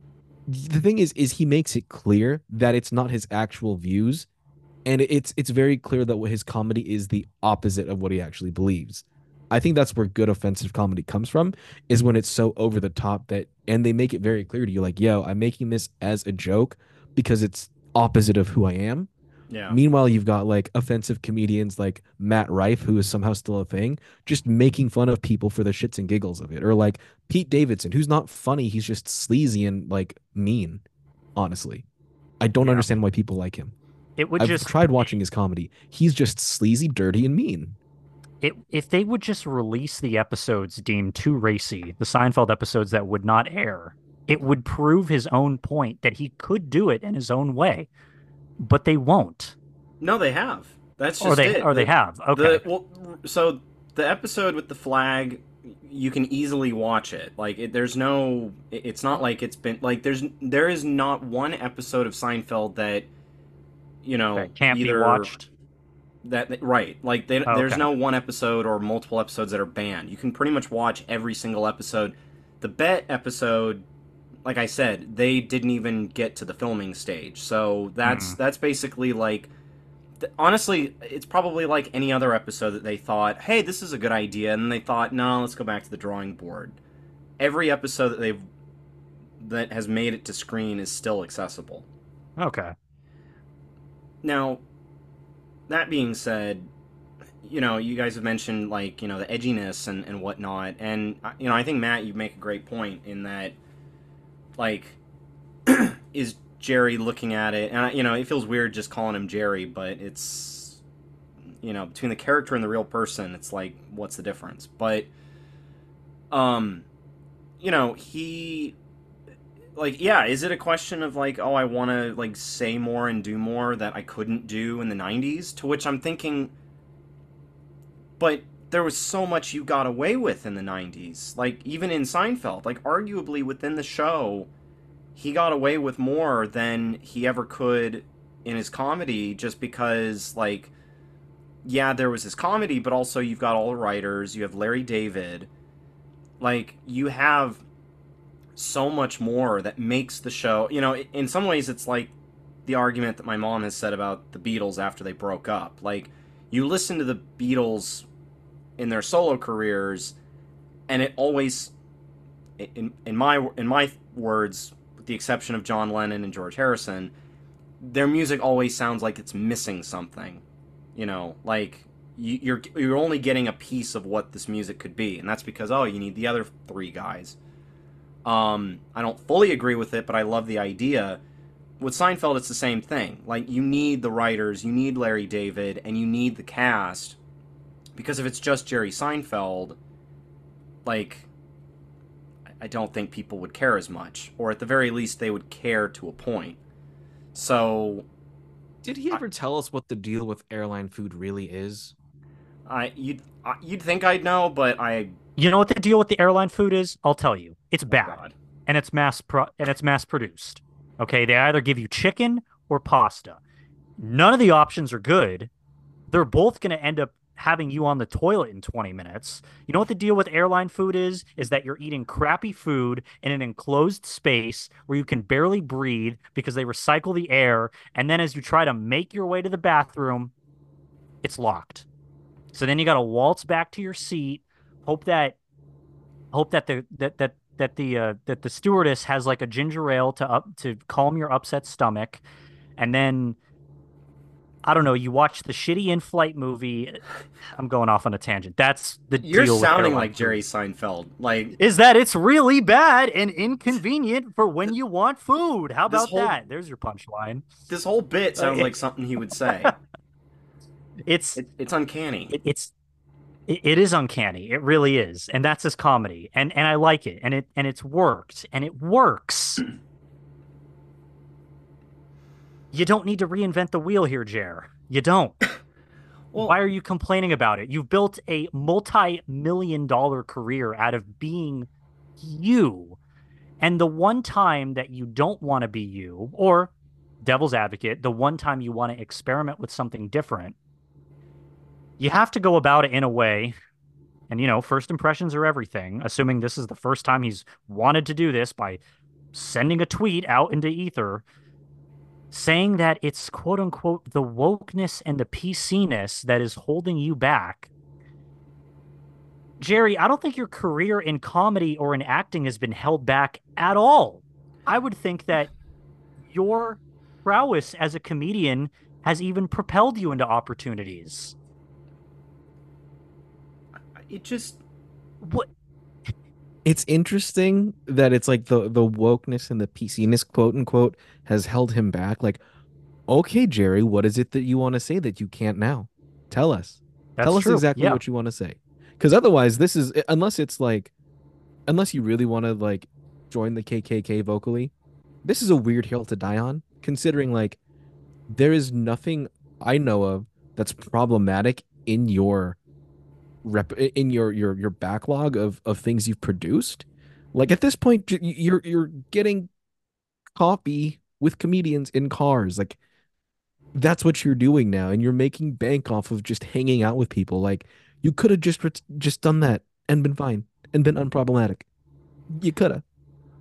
S2: the thing is, is he makes it clear that it's not his actual views, and it's it's very clear that what his comedy is the opposite of what he actually believes. I think that's where good offensive comedy comes from, is when it's so over the top that, and they make it very clear to you, like, yo, I'm making this as a joke because it's opposite of who I am.
S1: Yeah.
S2: Meanwhile, you've got like offensive comedians like Matt Rife, who is somehow still a thing, just making fun of people for the shits and giggles of it. Or like Pete Davidson, who's not funny, he's just sleazy and like mean, honestly. I don't
S3: Yeah.
S2: understand why people like him.
S3: It would
S2: I've
S3: just
S2: tried watching his comedy. He's just sleazy, dirty, and mean.
S3: it if they would just release the episodes deemed too racy, the Seinfeld episodes that would not air, it would prove his own point that he could do it in his own way. But they won't.
S1: No, they have. That's just
S3: Or they
S1: it.
S3: or
S1: The-
S3: they have. Okay.
S1: The, well, so the episode with the flag, you can easily watch it. Like, it, there's no. it- It's not like it's been like there's there is not one episode of Seinfeld that, you know,
S3: That can't be
S1: either
S3: watched.
S1: that that- right. Like, they,
S3: Oh,
S1: there's
S3: okay.
S1: no one episode or multiple episodes that are banned. You can pretty much watch every single episode. The Bet episode, like I said, they didn't even get to the filming stage. So that's
S3: Mhm.
S1: that's basically like, th- honestly, it's probably like any other episode that they thought, hey, this is a good idea, and they thought, no, let's go back to the drawing board. Every episode that they've that has made it to screen is still accessible.
S3: Okay.
S1: Now, that being said, you know, you guys have mentioned, like, you know, the edginess and, and whatnot, and, uh, you know, I think, Matt, you make a great point in that, like, is Jerry looking at it, and, you know, it feels weird just calling him Jerry, but it's, you know, between the character and the real person, it's like, what's the difference? But, um, you know, he, like, yeah, is it a question of, like, oh, I want to, like, say more and do more that I couldn't do in the nineties? To which I'm thinking, but there was so much you got away with in the nineties. Like, even in Seinfeld, like, arguably within the show, he got away with more than he ever could in his comedy, just because, like, yeah, there was his comedy, but also you've got all the writers, you have Larry David, like, you have so much more that makes the show, you know, in some ways it's like the argument that my mom has said about the Beatles after they broke up. Like, you listen to the Beatles in their solo careers, and it always, in in my in my words, with the exception of John Lennon and George Harrison, their music always sounds like it's missing something. You know, like you, you're you're only getting a piece of what this music could be, and that's because, oh, you need the other three guys. Um, I don't fully agree with it, but I love the idea. With Seinfeld, it's the same thing. Like, you need the writers, you need Larry David, and you need the cast. Because if it's just Jerry Seinfeld, like, I don't think people would care as much. Or at the very least, they would care to a point. So,
S2: Did he ever tell us what the deal with airline food really is?
S1: I you'd I, you'd think I'd know, but I
S3: You know what the deal with the airline food is? I'll tell you. It's
S1: oh
S3: bad.
S1: God.
S3: and it's mass pro- and it's mass produced. Okay, they either give you chicken or pasta. None of the options are good. They're both going to end up having you on the toilet in twenty minutes. You know what the deal with airline food is? Is that you're eating crappy food in an enclosed space where you can barely breathe because they recycle the air. And then as you try to make your way to the bathroom, it's locked. So then you got to waltz back to your seat, hope that hope that the that that that the uh, that the stewardess has like a ginger ale to up to calm your upset stomach, and then I don't know, you watch the shitty in-flight movie. I'm going off on a tangent. That's the
S1: You're
S3: deal with
S1: sounding
S3: airline
S1: like
S3: food.
S1: Jerry Seinfeld. Like,
S3: Is that it's really bad and inconvenient for when you want food. How
S1: This
S3: about
S1: whole-
S3: that? There's your punchline.
S1: this whole bit sounds
S3: it-
S1: like something he would say.
S3: It's
S1: It, it's uncanny.
S3: it, it's It, it is uncanny. It really is. And that's his comedy. And and I like it. And it and it's worked. And it works. You don't need to reinvent the wheel here, Jer. You don't.
S1: Well,
S3: Why are you complaining about it? You've built a multi-million dollar career out of being you. And the one time that you don't want to be you, or devil's advocate, the one time you want to experiment with something different, you have to go about it in a way. And, you know, first impressions are everything, assuming this is the first time he's wanted to do this by sending a tweet out into ether saying that it's quote unquote the wokeness and the P C ness that is holding you back. Jerry, I don't think your career in comedy or in acting has been held back at all. I would think that your prowess as a comedian has even propelled you into opportunities.
S1: It just
S3: What?
S2: It's interesting that it's like the the wokeness and the P C ness, quote unquote, has held him back. Like, okay, Jerry, what is it that you want to say that you can't now? Tell us.
S3: That's
S2: Tell us
S3: true.
S2: exactly
S3: Yeah.
S2: what you want to say. Because otherwise, this is unless it's like, unless you really want to like join the K K K vocally, this is a weird hill to die on. Considering like there is nothing I know of that's problematic in your rep in your your your backlog of of things you've produced. Like at this point, j- you're you're getting coffee with comedians in cars. Like that's what you're doing now, and you're making bank off of just hanging out with people. Like you could have just ret- just done that and been fine and been unproblematic. You could have.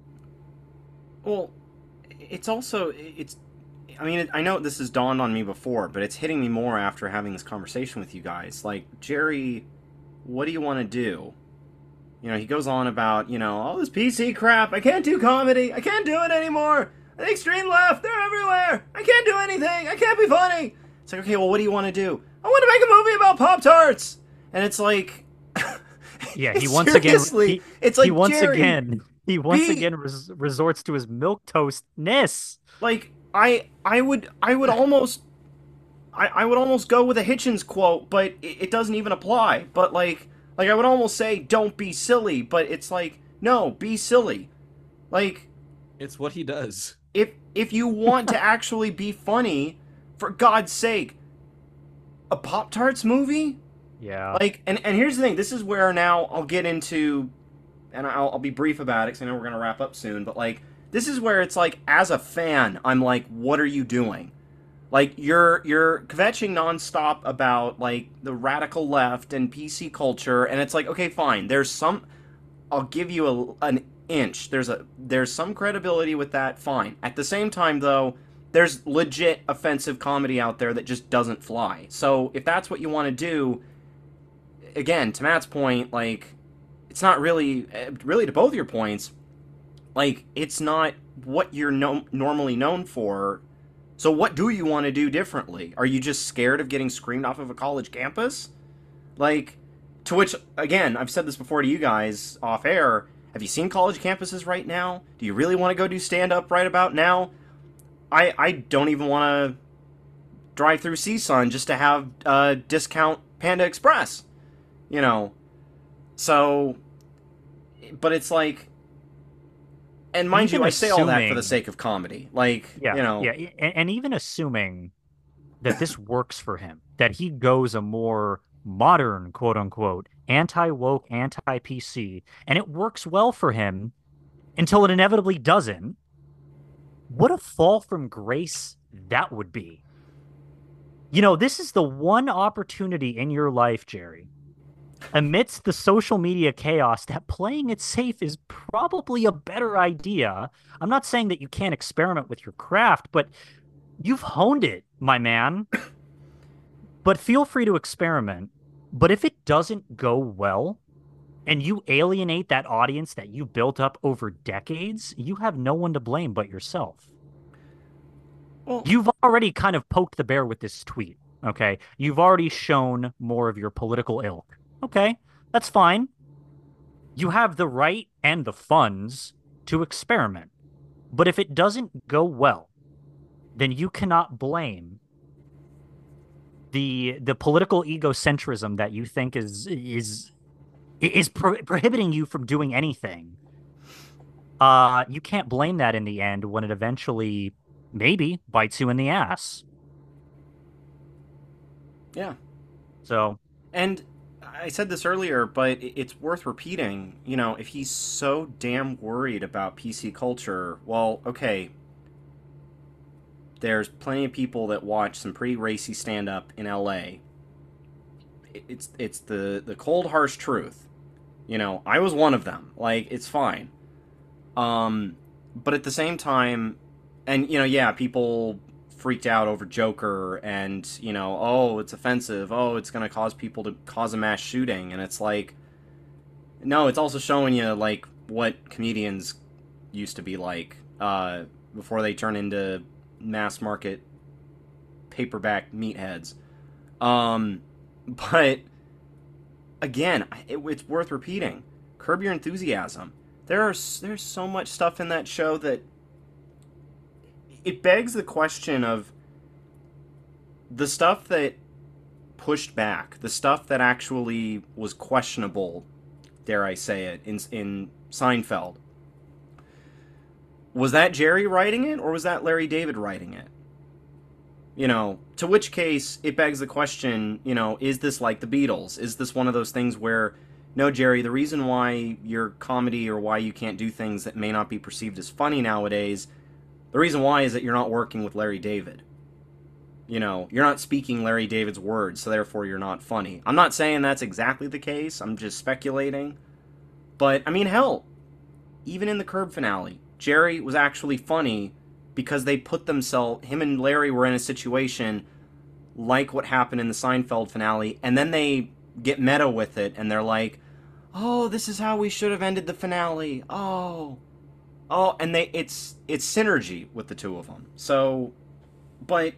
S1: well, it's also it's. I mean, I know this has dawned on me before, but it's hitting me more after having this conversation with you guys. Like, Jerry, what do you want to do? You know, he goes on about, you know, all this P C crap. I can't do comedy. I can't do it anymore. The extreme left, they're everywhere. I can't do anything. I can't be funny. It's like, okay, well, what do you want to do? I want to make a movie about Pop-Tarts. And it's like...
S3: Yeah, he once again
S1: seriously,
S3: he,
S1: it's like,
S3: he once
S1: Jerry,
S3: again he once
S1: be-
S3: again res- resorts to his milk toastness.
S1: like, I I would I would almost I, I would almost go with a Hitchens quote, but it, it doesn't even apply. But like like I would almost say don't be silly, but it's like no, be silly. Like
S2: It's what he does.
S1: if if you want to actually be funny, for God's sake, a Pop Tarts movie?
S3: Yeah.
S1: Like and and here's the thing, this is where now I'll get into and I'll, I'll be brief about it because I know we're gonna wrap up soon, but like this is where it's like, as a fan, I'm like, what are you doing? Like, you're you're kvetching nonstop about, like, the radical left and P C culture, and it's like, okay, fine, there's some... I'll give you a, an inch. There's a there's some credibility with that, fine. At the same time, though, there's legit offensive comedy out there that just doesn't fly. So, if that's what you want to do, again, to Matt's point, like, it's not really... Really, to both your points... Like, it's not what you're no- normally known for. So what do you want to do differently? Are you just scared of getting screamed off of a college campus? Like, to which, again, I've said this before to you guys off air. Have you seen college campuses right now? Do you really want to go do stand-up right about now? I, I don't even want to drive through C S U N just to have uh, discount Panda Express. You know? So, but it's like... And mind
S3: Even
S1: you, I say all that for
S3: assuming-
S1: the sake of comedy. Like,
S3: Yeah,
S1: you know...
S3: yeah, and, and even assuming that this works for him, that he goes a more modern, quote unquote, anti-woke, anti-P C, and it works well for him until it inevitably doesn't. What a fall from grace that would be. You know, this is the one opportunity in your life, Jerry, amidst the social media chaos, that playing it safe is probably a better idea. I'm not saying that you can't experiment with your craft, but you've honed it, my man. But feel free to experiment. But if it doesn't go well and you alienate that audience that you built up over decades, you have no one to blame but yourself.
S1: Well,
S3: You've already kind of poked the bear with this tweet, okay? You've already shown more of your political ilk. Okay, that's fine. You have the right and the funds to experiment. But if it doesn't go well, then you cannot blame the the political egocentrism that you think is is is pro prohibiting you from doing anything. Uh, you can't blame that in the end when it eventually maybe bites you in the ass.
S1: Yeah.
S3: So,
S1: And I said this earlier, but it's worth repeating. You know, if he's so damn worried about P C culture, well, okay, there's plenty of people that watch some pretty racy stand up in L A. It's it's the the cold harsh truth. You know, I was one of them. Like, it's fine. Um, but at the same time, and you know, yeah, people freaked out over Joker, and you know, oh, it's offensive. Oh, it's gonna cause people to cause a mass shooting, and it's like, no, it's also showing you like what comedians used to be like uh, before they turn into mass market paperback meatheads. Um, but again, it, it's worth repeating. Curb Your Enthusiasm. There are there's so much stuff in that show that it begs the question of the stuff that pushed back, the stuff that actually was questionable, dare I say it, in in Seinfeld. Was that Jerry writing it, or was that Larry David writing it? You know, to which case it begs the question, you know, is this like the Beatles? Is this one of those things where, no, Jerry, the reason why your comedy or why you can't do things that may not be perceived as funny nowadays, the reason why is that you're not working with Larry David. You know, you're not speaking Larry David's words, so therefore you're not funny. I'm not saying that's exactly the case, I'm just speculating. But, I mean, hell, even in the Curb finale, Jerry was actually funny because they put themselves, him and Larry were in a situation like what happened in the Seinfeld finale, and then they get meta with it, and they're like, oh, this is how we should have ended the finale. Oh. Oh, and they it's it's synergy with the two of them. So, but,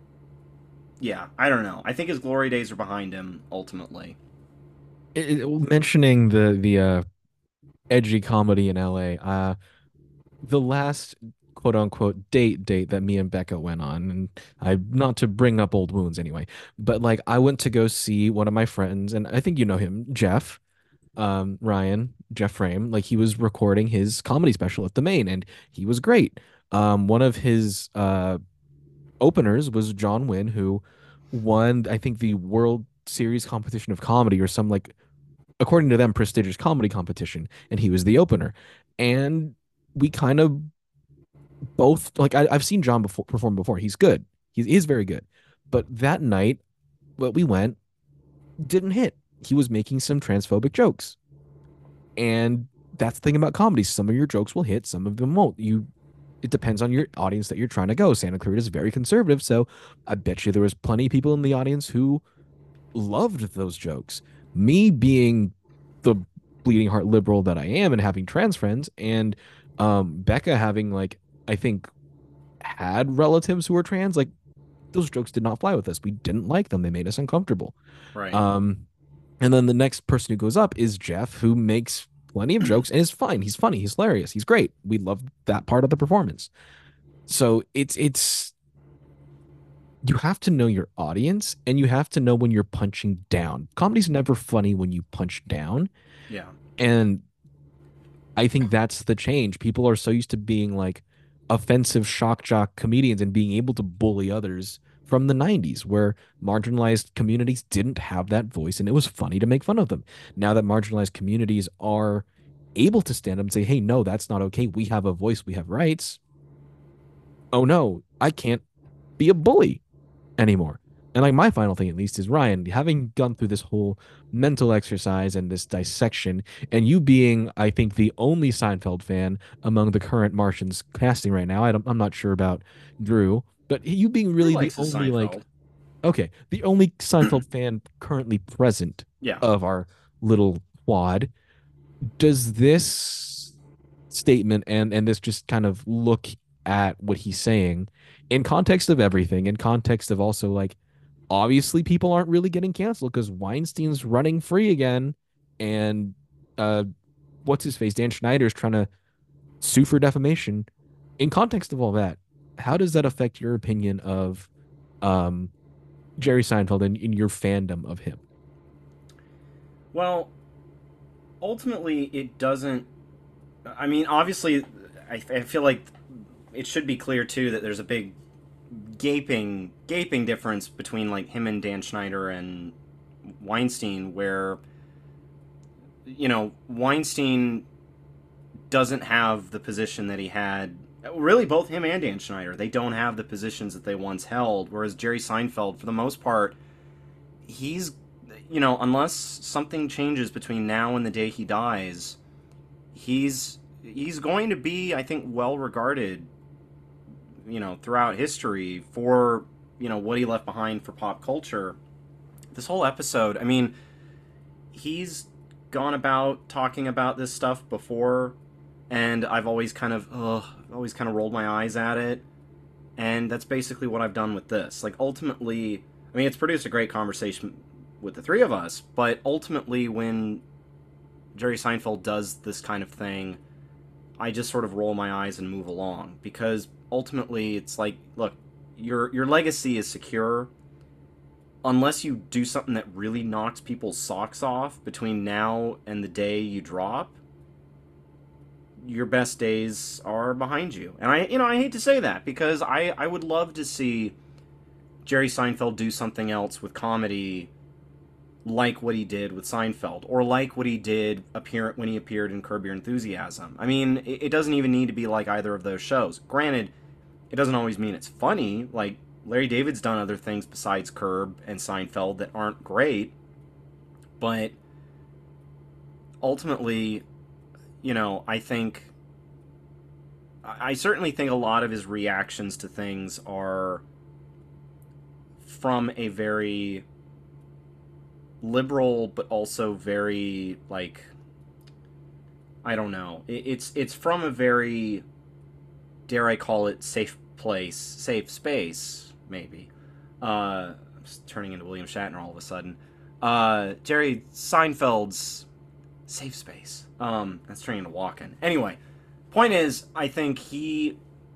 S1: yeah, I don't know. I think his glory days are behind him, ultimately.
S2: It, it- mentioning the the uh, edgy comedy in L A. Uh, the last quote unquote date date that me and Becca went on, and I not to bring up old wounds anyway, but like I went to go see one of my friends, and I think you know him, Jeff, um, Ryan, Jeff Frame. Like he was recording his comedy special at the Main, and he was great. Um, one of his uh openers was John Wynn, who won, I think, the World Series competition of comedy or some like according to them prestigious comedy competition, and he was the opener. And we kind of both like I, I've seen John before perform before. He's good. He is very good. But that night, what we went didn't hit. He was making some transphobic jokes. And that's the thing about comedy. Some of your jokes will hit, some of them won't. You it depends on your audience that you're trying to go. Santa Clarita is very conservative, so I bet you there was plenty of people in the audience who loved those jokes. Me being the bleeding heart liberal that I am and having trans friends, and um, Becca having like I think had relatives who were trans, like those jokes did not fly with us. We didn't like them. They made us uncomfortable.
S1: Right.
S2: Um, and then the next person who goes up is Jeff, who makes plenty of jokes and is fine. He's funny. He's hilarious. He's great. We love that part of the performance. So it's it's you have to know your audience and you have to know when you're punching down. Comedy's never funny when you punch down.
S1: Yeah.
S2: And I think that's the change. People are so used to being like offensive shock jock comedians and being able to bully others from the nineties, where marginalized communities didn't have that voice and it was funny to make fun of them. Now that marginalized communities are able to stand up and say, hey, no, that's not okay. We have a voice, we have rights. Oh no, I can't be a bully anymore. And like my final thing, at least, is Ryan, having gone through this whole mental exercise and this dissection, and you being, I think, the only Seinfeld fan among the current Martians casting right now. I don't, I'm not sure about Drew, but you being really the only like, okay, the only Seinfeld fan currently present
S1: yeah.
S2: of our little quad. Does this statement and and this just kind of look at what he's saying in context of everything, in context of also like obviously people aren't really getting canceled because Weinstein's running free again, and uh what's his face, Dan Schneider, is trying to sue for defamation. In context of all that, how does that affect your opinion of um Jerry Seinfeld and in your fandom of him?
S1: Well, ultimately, it doesn't. I mean, obviously, I, I feel like it should be clear too that there's a big gaping gaping difference between like him and Dan Schneider and Weinstein, where you know Weinstein doesn't have the position that he had. Really, both him and Dan Schneider, they don't have the positions that they once held. Whereas Jerry Seinfeld, for the most part, he's, you know, unless something changes between now and the day he dies, he's he's going to be, I think, well regarded, you know, throughout history for, you know, what he left behind for pop culture. This whole episode, I mean, he's gone about talking about this stuff before, and I've always kind of, ugh, always kind of rolled my eyes at it, and that's basically what I've done with this. Like, ultimately, I mean, it's produced a great conversation with the three of us, but ultimately, when Jerry Seinfeld does this kind of thing, I just sort of roll my eyes and move along, because ultimately, it's like, look, your your legacy is secure unless you do something that really knocks people's socks off between now and the day you drop. Your best days are behind you. And I, you know, I hate to say that, because I, I would love to see Jerry Seinfeld do something else with comedy, like what he did with Seinfeld, or like what he did appear when he appeared in Curb Your Enthusiasm. I mean, it, it doesn't even need to be like either of those shows. Granted, it doesn't always mean it's funny. Like, Larry David's done other things besides Curb and Seinfeld that aren't great, but ultimately, you know, I think, I certainly think a lot of his reactions to things are from a very liberal, but also very, like, I don't know, it's it's from a very, dare I call it, safe place, safe space, maybe. Uh, I'm just turning into William Shatner all of a sudden. Uh, Jerry Seinfeld's safe space. Um, that's turning into Walken. Anyway, point is, I think he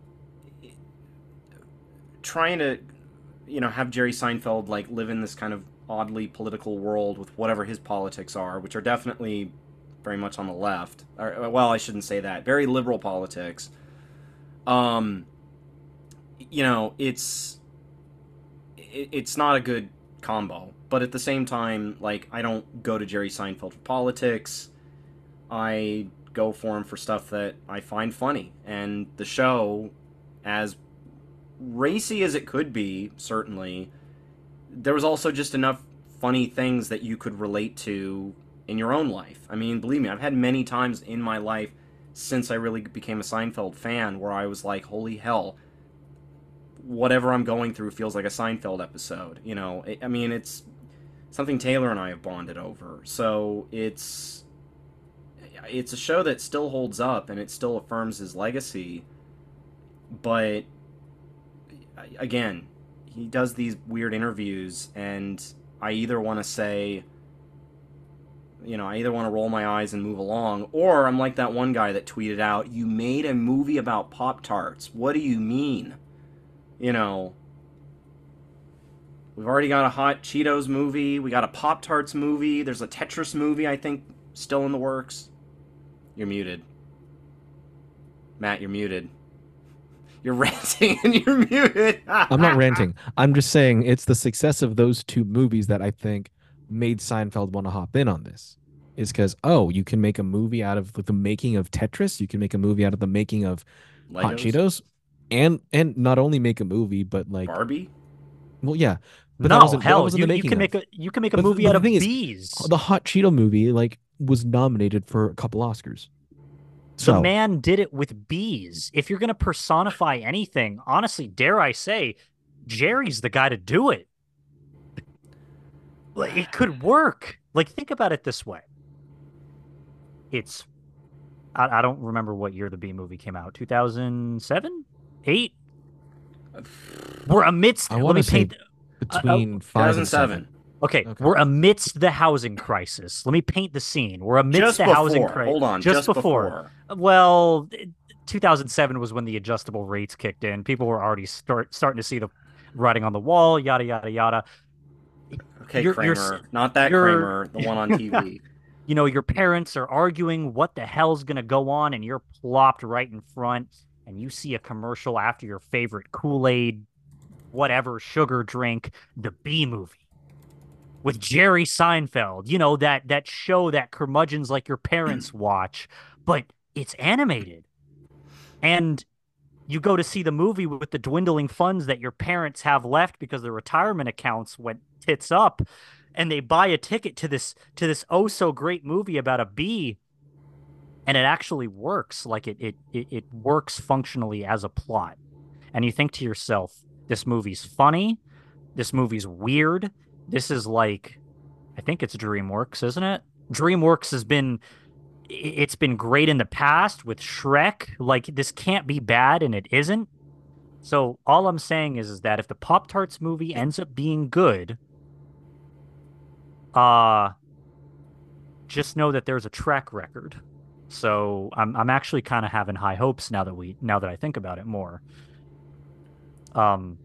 S1: trying to, you know, have Jerry Seinfeld like live in this kind of oddly political world with whatever his politics are, which are definitely very much on the left. Or, well, I shouldn't say that. Very liberal politics. Um, you know, it's it, it's not a good combo. But at the same time, like, I don't go to Jerry Seinfeld for politics. I go for him for stuff that I find funny. And the show, as racy as it could be, certainly, there was also just enough funny things that you could relate to in your own life. I mean, believe me, I've had many times in my life since I really became a Seinfeld fan where I was like, holy hell, whatever I'm going through feels like a Seinfeld episode. You know, I mean, it's something Taylor and I have bonded over. So it's it's a show that still holds up and it still affirms his legacy. But again, he does these weird interviews, and I either want to say, you know, I either want to roll my eyes and move along, or I'm like that one guy that tweeted out, "You made a movie about Pop-Tarts. What do you mean?" You know, we've already got a Hot Cheetos movie. We got a Pop-Tarts movie. There's a Tetris movie, I think, still in the works. You're muted. Matt, you're muted. You're ranting and you're muted.
S2: I'm not ranting. I'm just saying it's the success of those two movies that I think made Seinfeld want to hop in on this. Is because, oh, you can make a movie out of the making of Tetris. You can make a movie out of the making of
S1: Legos?
S2: Hot Cheetos. And and not only make a movie, but like
S1: Barbie?
S2: Well, yeah. But
S3: no,
S2: that wasn't,
S3: hell,
S2: that wasn't
S3: you,
S2: the
S3: you
S2: making
S3: can
S2: of.
S3: make a you can make a
S2: But the-
S3: movie
S2: but
S3: out
S2: the
S3: of
S2: thing is,
S3: bees.
S2: The Hot Cheeto movie like was nominated for a couple Oscars. So
S3: The man did it with bees. If you're going to personify anything, honestly, dare I say, Jerry's the guy to do it. Like, it could work. Like, think about it this way. It's, I, I don't remember what year the Bee movie came out. two thousand seven? eight? We're amidst,
S2: I
S3: let
S2: want
S3: me
S2: to say
S3: paint,
S2: between five and
S1: two thousand seven.
S2: seven.
S3: okay,
S2: Okay.
S3: we're amidst the housing crisis. Let me paint the scene. We're amidst
S1: Just
S3: the
S1: before.
S3: housing crisis.
S1: Hold on. Just, before.
S3: Well, two thousand seven was when the adjustable rates kicked in. People were already start starting to see the writing on the wall, yada, yada, yada.
S1: Okay,
S3: You're-
S1: Kramer.
S3: you're s-
S1: Not that
S3: you're-
S1: Kramer, the one on T V.
S3: You know, your parents are arguing what the hell's going to go on, and you're plopped right in front, and you see a commercial after your favorite Kool-Aid, whatever, sugar drink, the Bee Movie with Jerry Seinfeld. You know, that that show that curmudgeons like your parents watch, but it's animated. And you go to see the movie with the dwindling funds that your parents have left because their retirement accounts went tits up, and they buy a ticket to this to this oh so great movie about a bee, and it actually works. Like it it it, it works functionally as a plot. And you think to yourself, this movie's funny, this movie's weird. This is like, I think it's DreamWorks, isn't it? DreamWorks has been it's been great in the past with Shrek. Like, this can't be bad, and it isn't. So all I'm saying is, is that if the Pop-Tarts movie ends up being good, uh, just know that there's a track record. So I'm I'm actually kind of having high hopes now that we now that I think about it more. Um,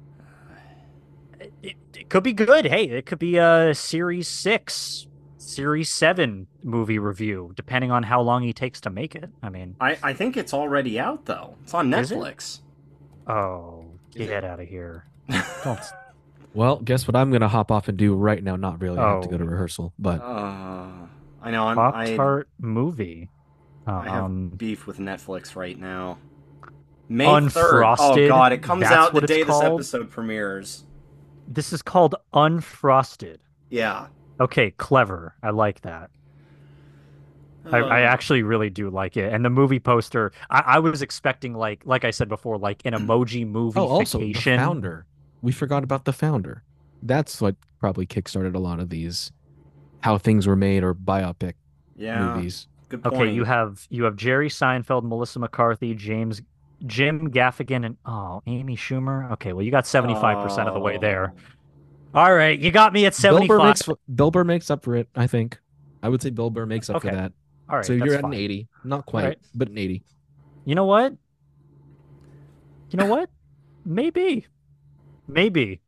S3: it, it could be good. Hey, it could be a Series Six, Series Seven movie review, depending on how long he takes to make it. I mean,
S1: I, I think it's already out, though. It's on
S3: Is it?
S1: Netflix.
S3: oh,
S1: Is
S3: get out of here! Don't.
S2: Well, guess what I'm gonna hop off and do right now? Not really. I have to
S3: Oh.
S2: go to rehearsal, but
S1: Uh, I know. I'm,
S3: Pop
S1: I,
S3: Tart movie.
S1: I have
S3: Um,
S1: beef with Netflix right now. May third. Oh,
S3: Unfrosted,
S1: God. It comes
S3: that's
S1: out the
S3: what it's
S1: day this
S3: called?
S1: episode premieres.
S3: this is called Unfrosted.
S1: Yeah.
S3: Okay, clever. I like that. I, I
S1: Uh,
S3: actually really do like it. And the movie poster, I, I was expecting like like I said before, like an emoji movie.
S2: oh, also the founder. We forgot about the founder. That's what probably kickstarted a lot of these how things were made or biopic
S1: yeah.
S2: movies.
S1: Good point.
S3: Okay, you have you have Jerry Seinfeld, Melissa McCarthy, James Jim Gaffigan, and oh, Amy Schumer. Okay, well you got seventy-five percent of the way there. All right, you got me at
S2: Bill Burr
S3: seventy-five.
S2: makes Bill Burr makes up for it, I think. I would say Bill Burr makes up
S3: Okay,
S2: for that.
S3: All right,
S2: so
S3: that's
S2: you're at
S3: fine.
S2: an eighty. Not quite,
S3: right.
S2: but an eighty.
S3: You know what? You know what? Maybe. Maybe.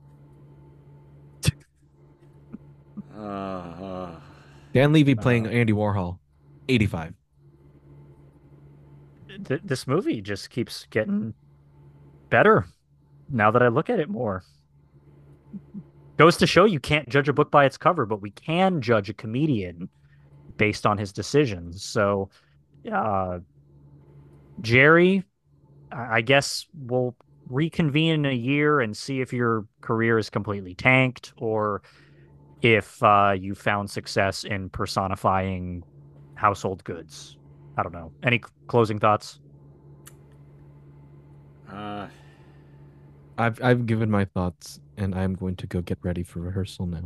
S1: Uh, uh,
S2: Dan Levy playing
S3: Uh,
S2: Andy Warhol. eighty-five.
S3: Th- this movie just keeps getting better now that I look at it more. Goes to show you can't judge a book by its cover, but we can judge a comedian based on his decisions. So, uh, Jerry, I I guess we'll reconvene in a year and see if your career is completely tanked or if uh, you found success in personifying household goods. I don't know. Any cl- closing thoughts?
S1: uh,
S2: I've I've given my thoughts, and I'm going to go get ready for rehearsal now.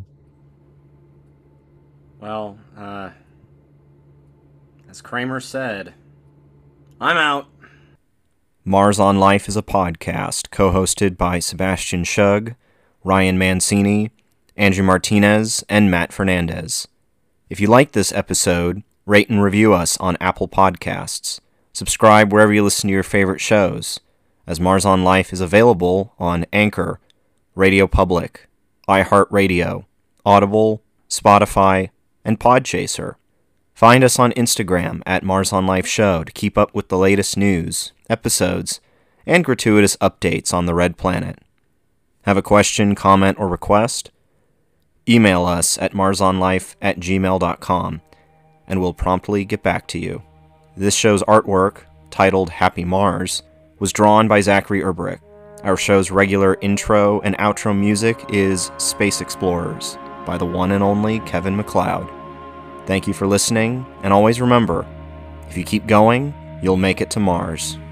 S1: well, uh, as Kramer said, I'm out. Mars on Life is a podcast co-hosted by Sebastian Shug, Ryan Mancini, Andrew Martinez, and Matt Fernandez. If you like this episode, rate and review us on Apple Podcasts. Subscribe wherever you listen to your favorite shows, as Mars on Life is available on Anchor, Radio Public, iHeartRadio, Audible, Spotify, and Podchaser. Find us on Instagram at Mars on Life Show to keep up with the latest news, episodes, and gratuitous updates on the Red Planet. Have a question, comment, or request? Email us at marsonlife at gmail dot com, and we'll promptly get back to you. This show's artwork, titled Happy Mars, was drawn by Zachary Urberick. Our show's regular intro and outro music is Space Explorers by the one and only Kevin MacLeod. Thank you for listening, and always remember, if you keep going, you'll make it to Mars.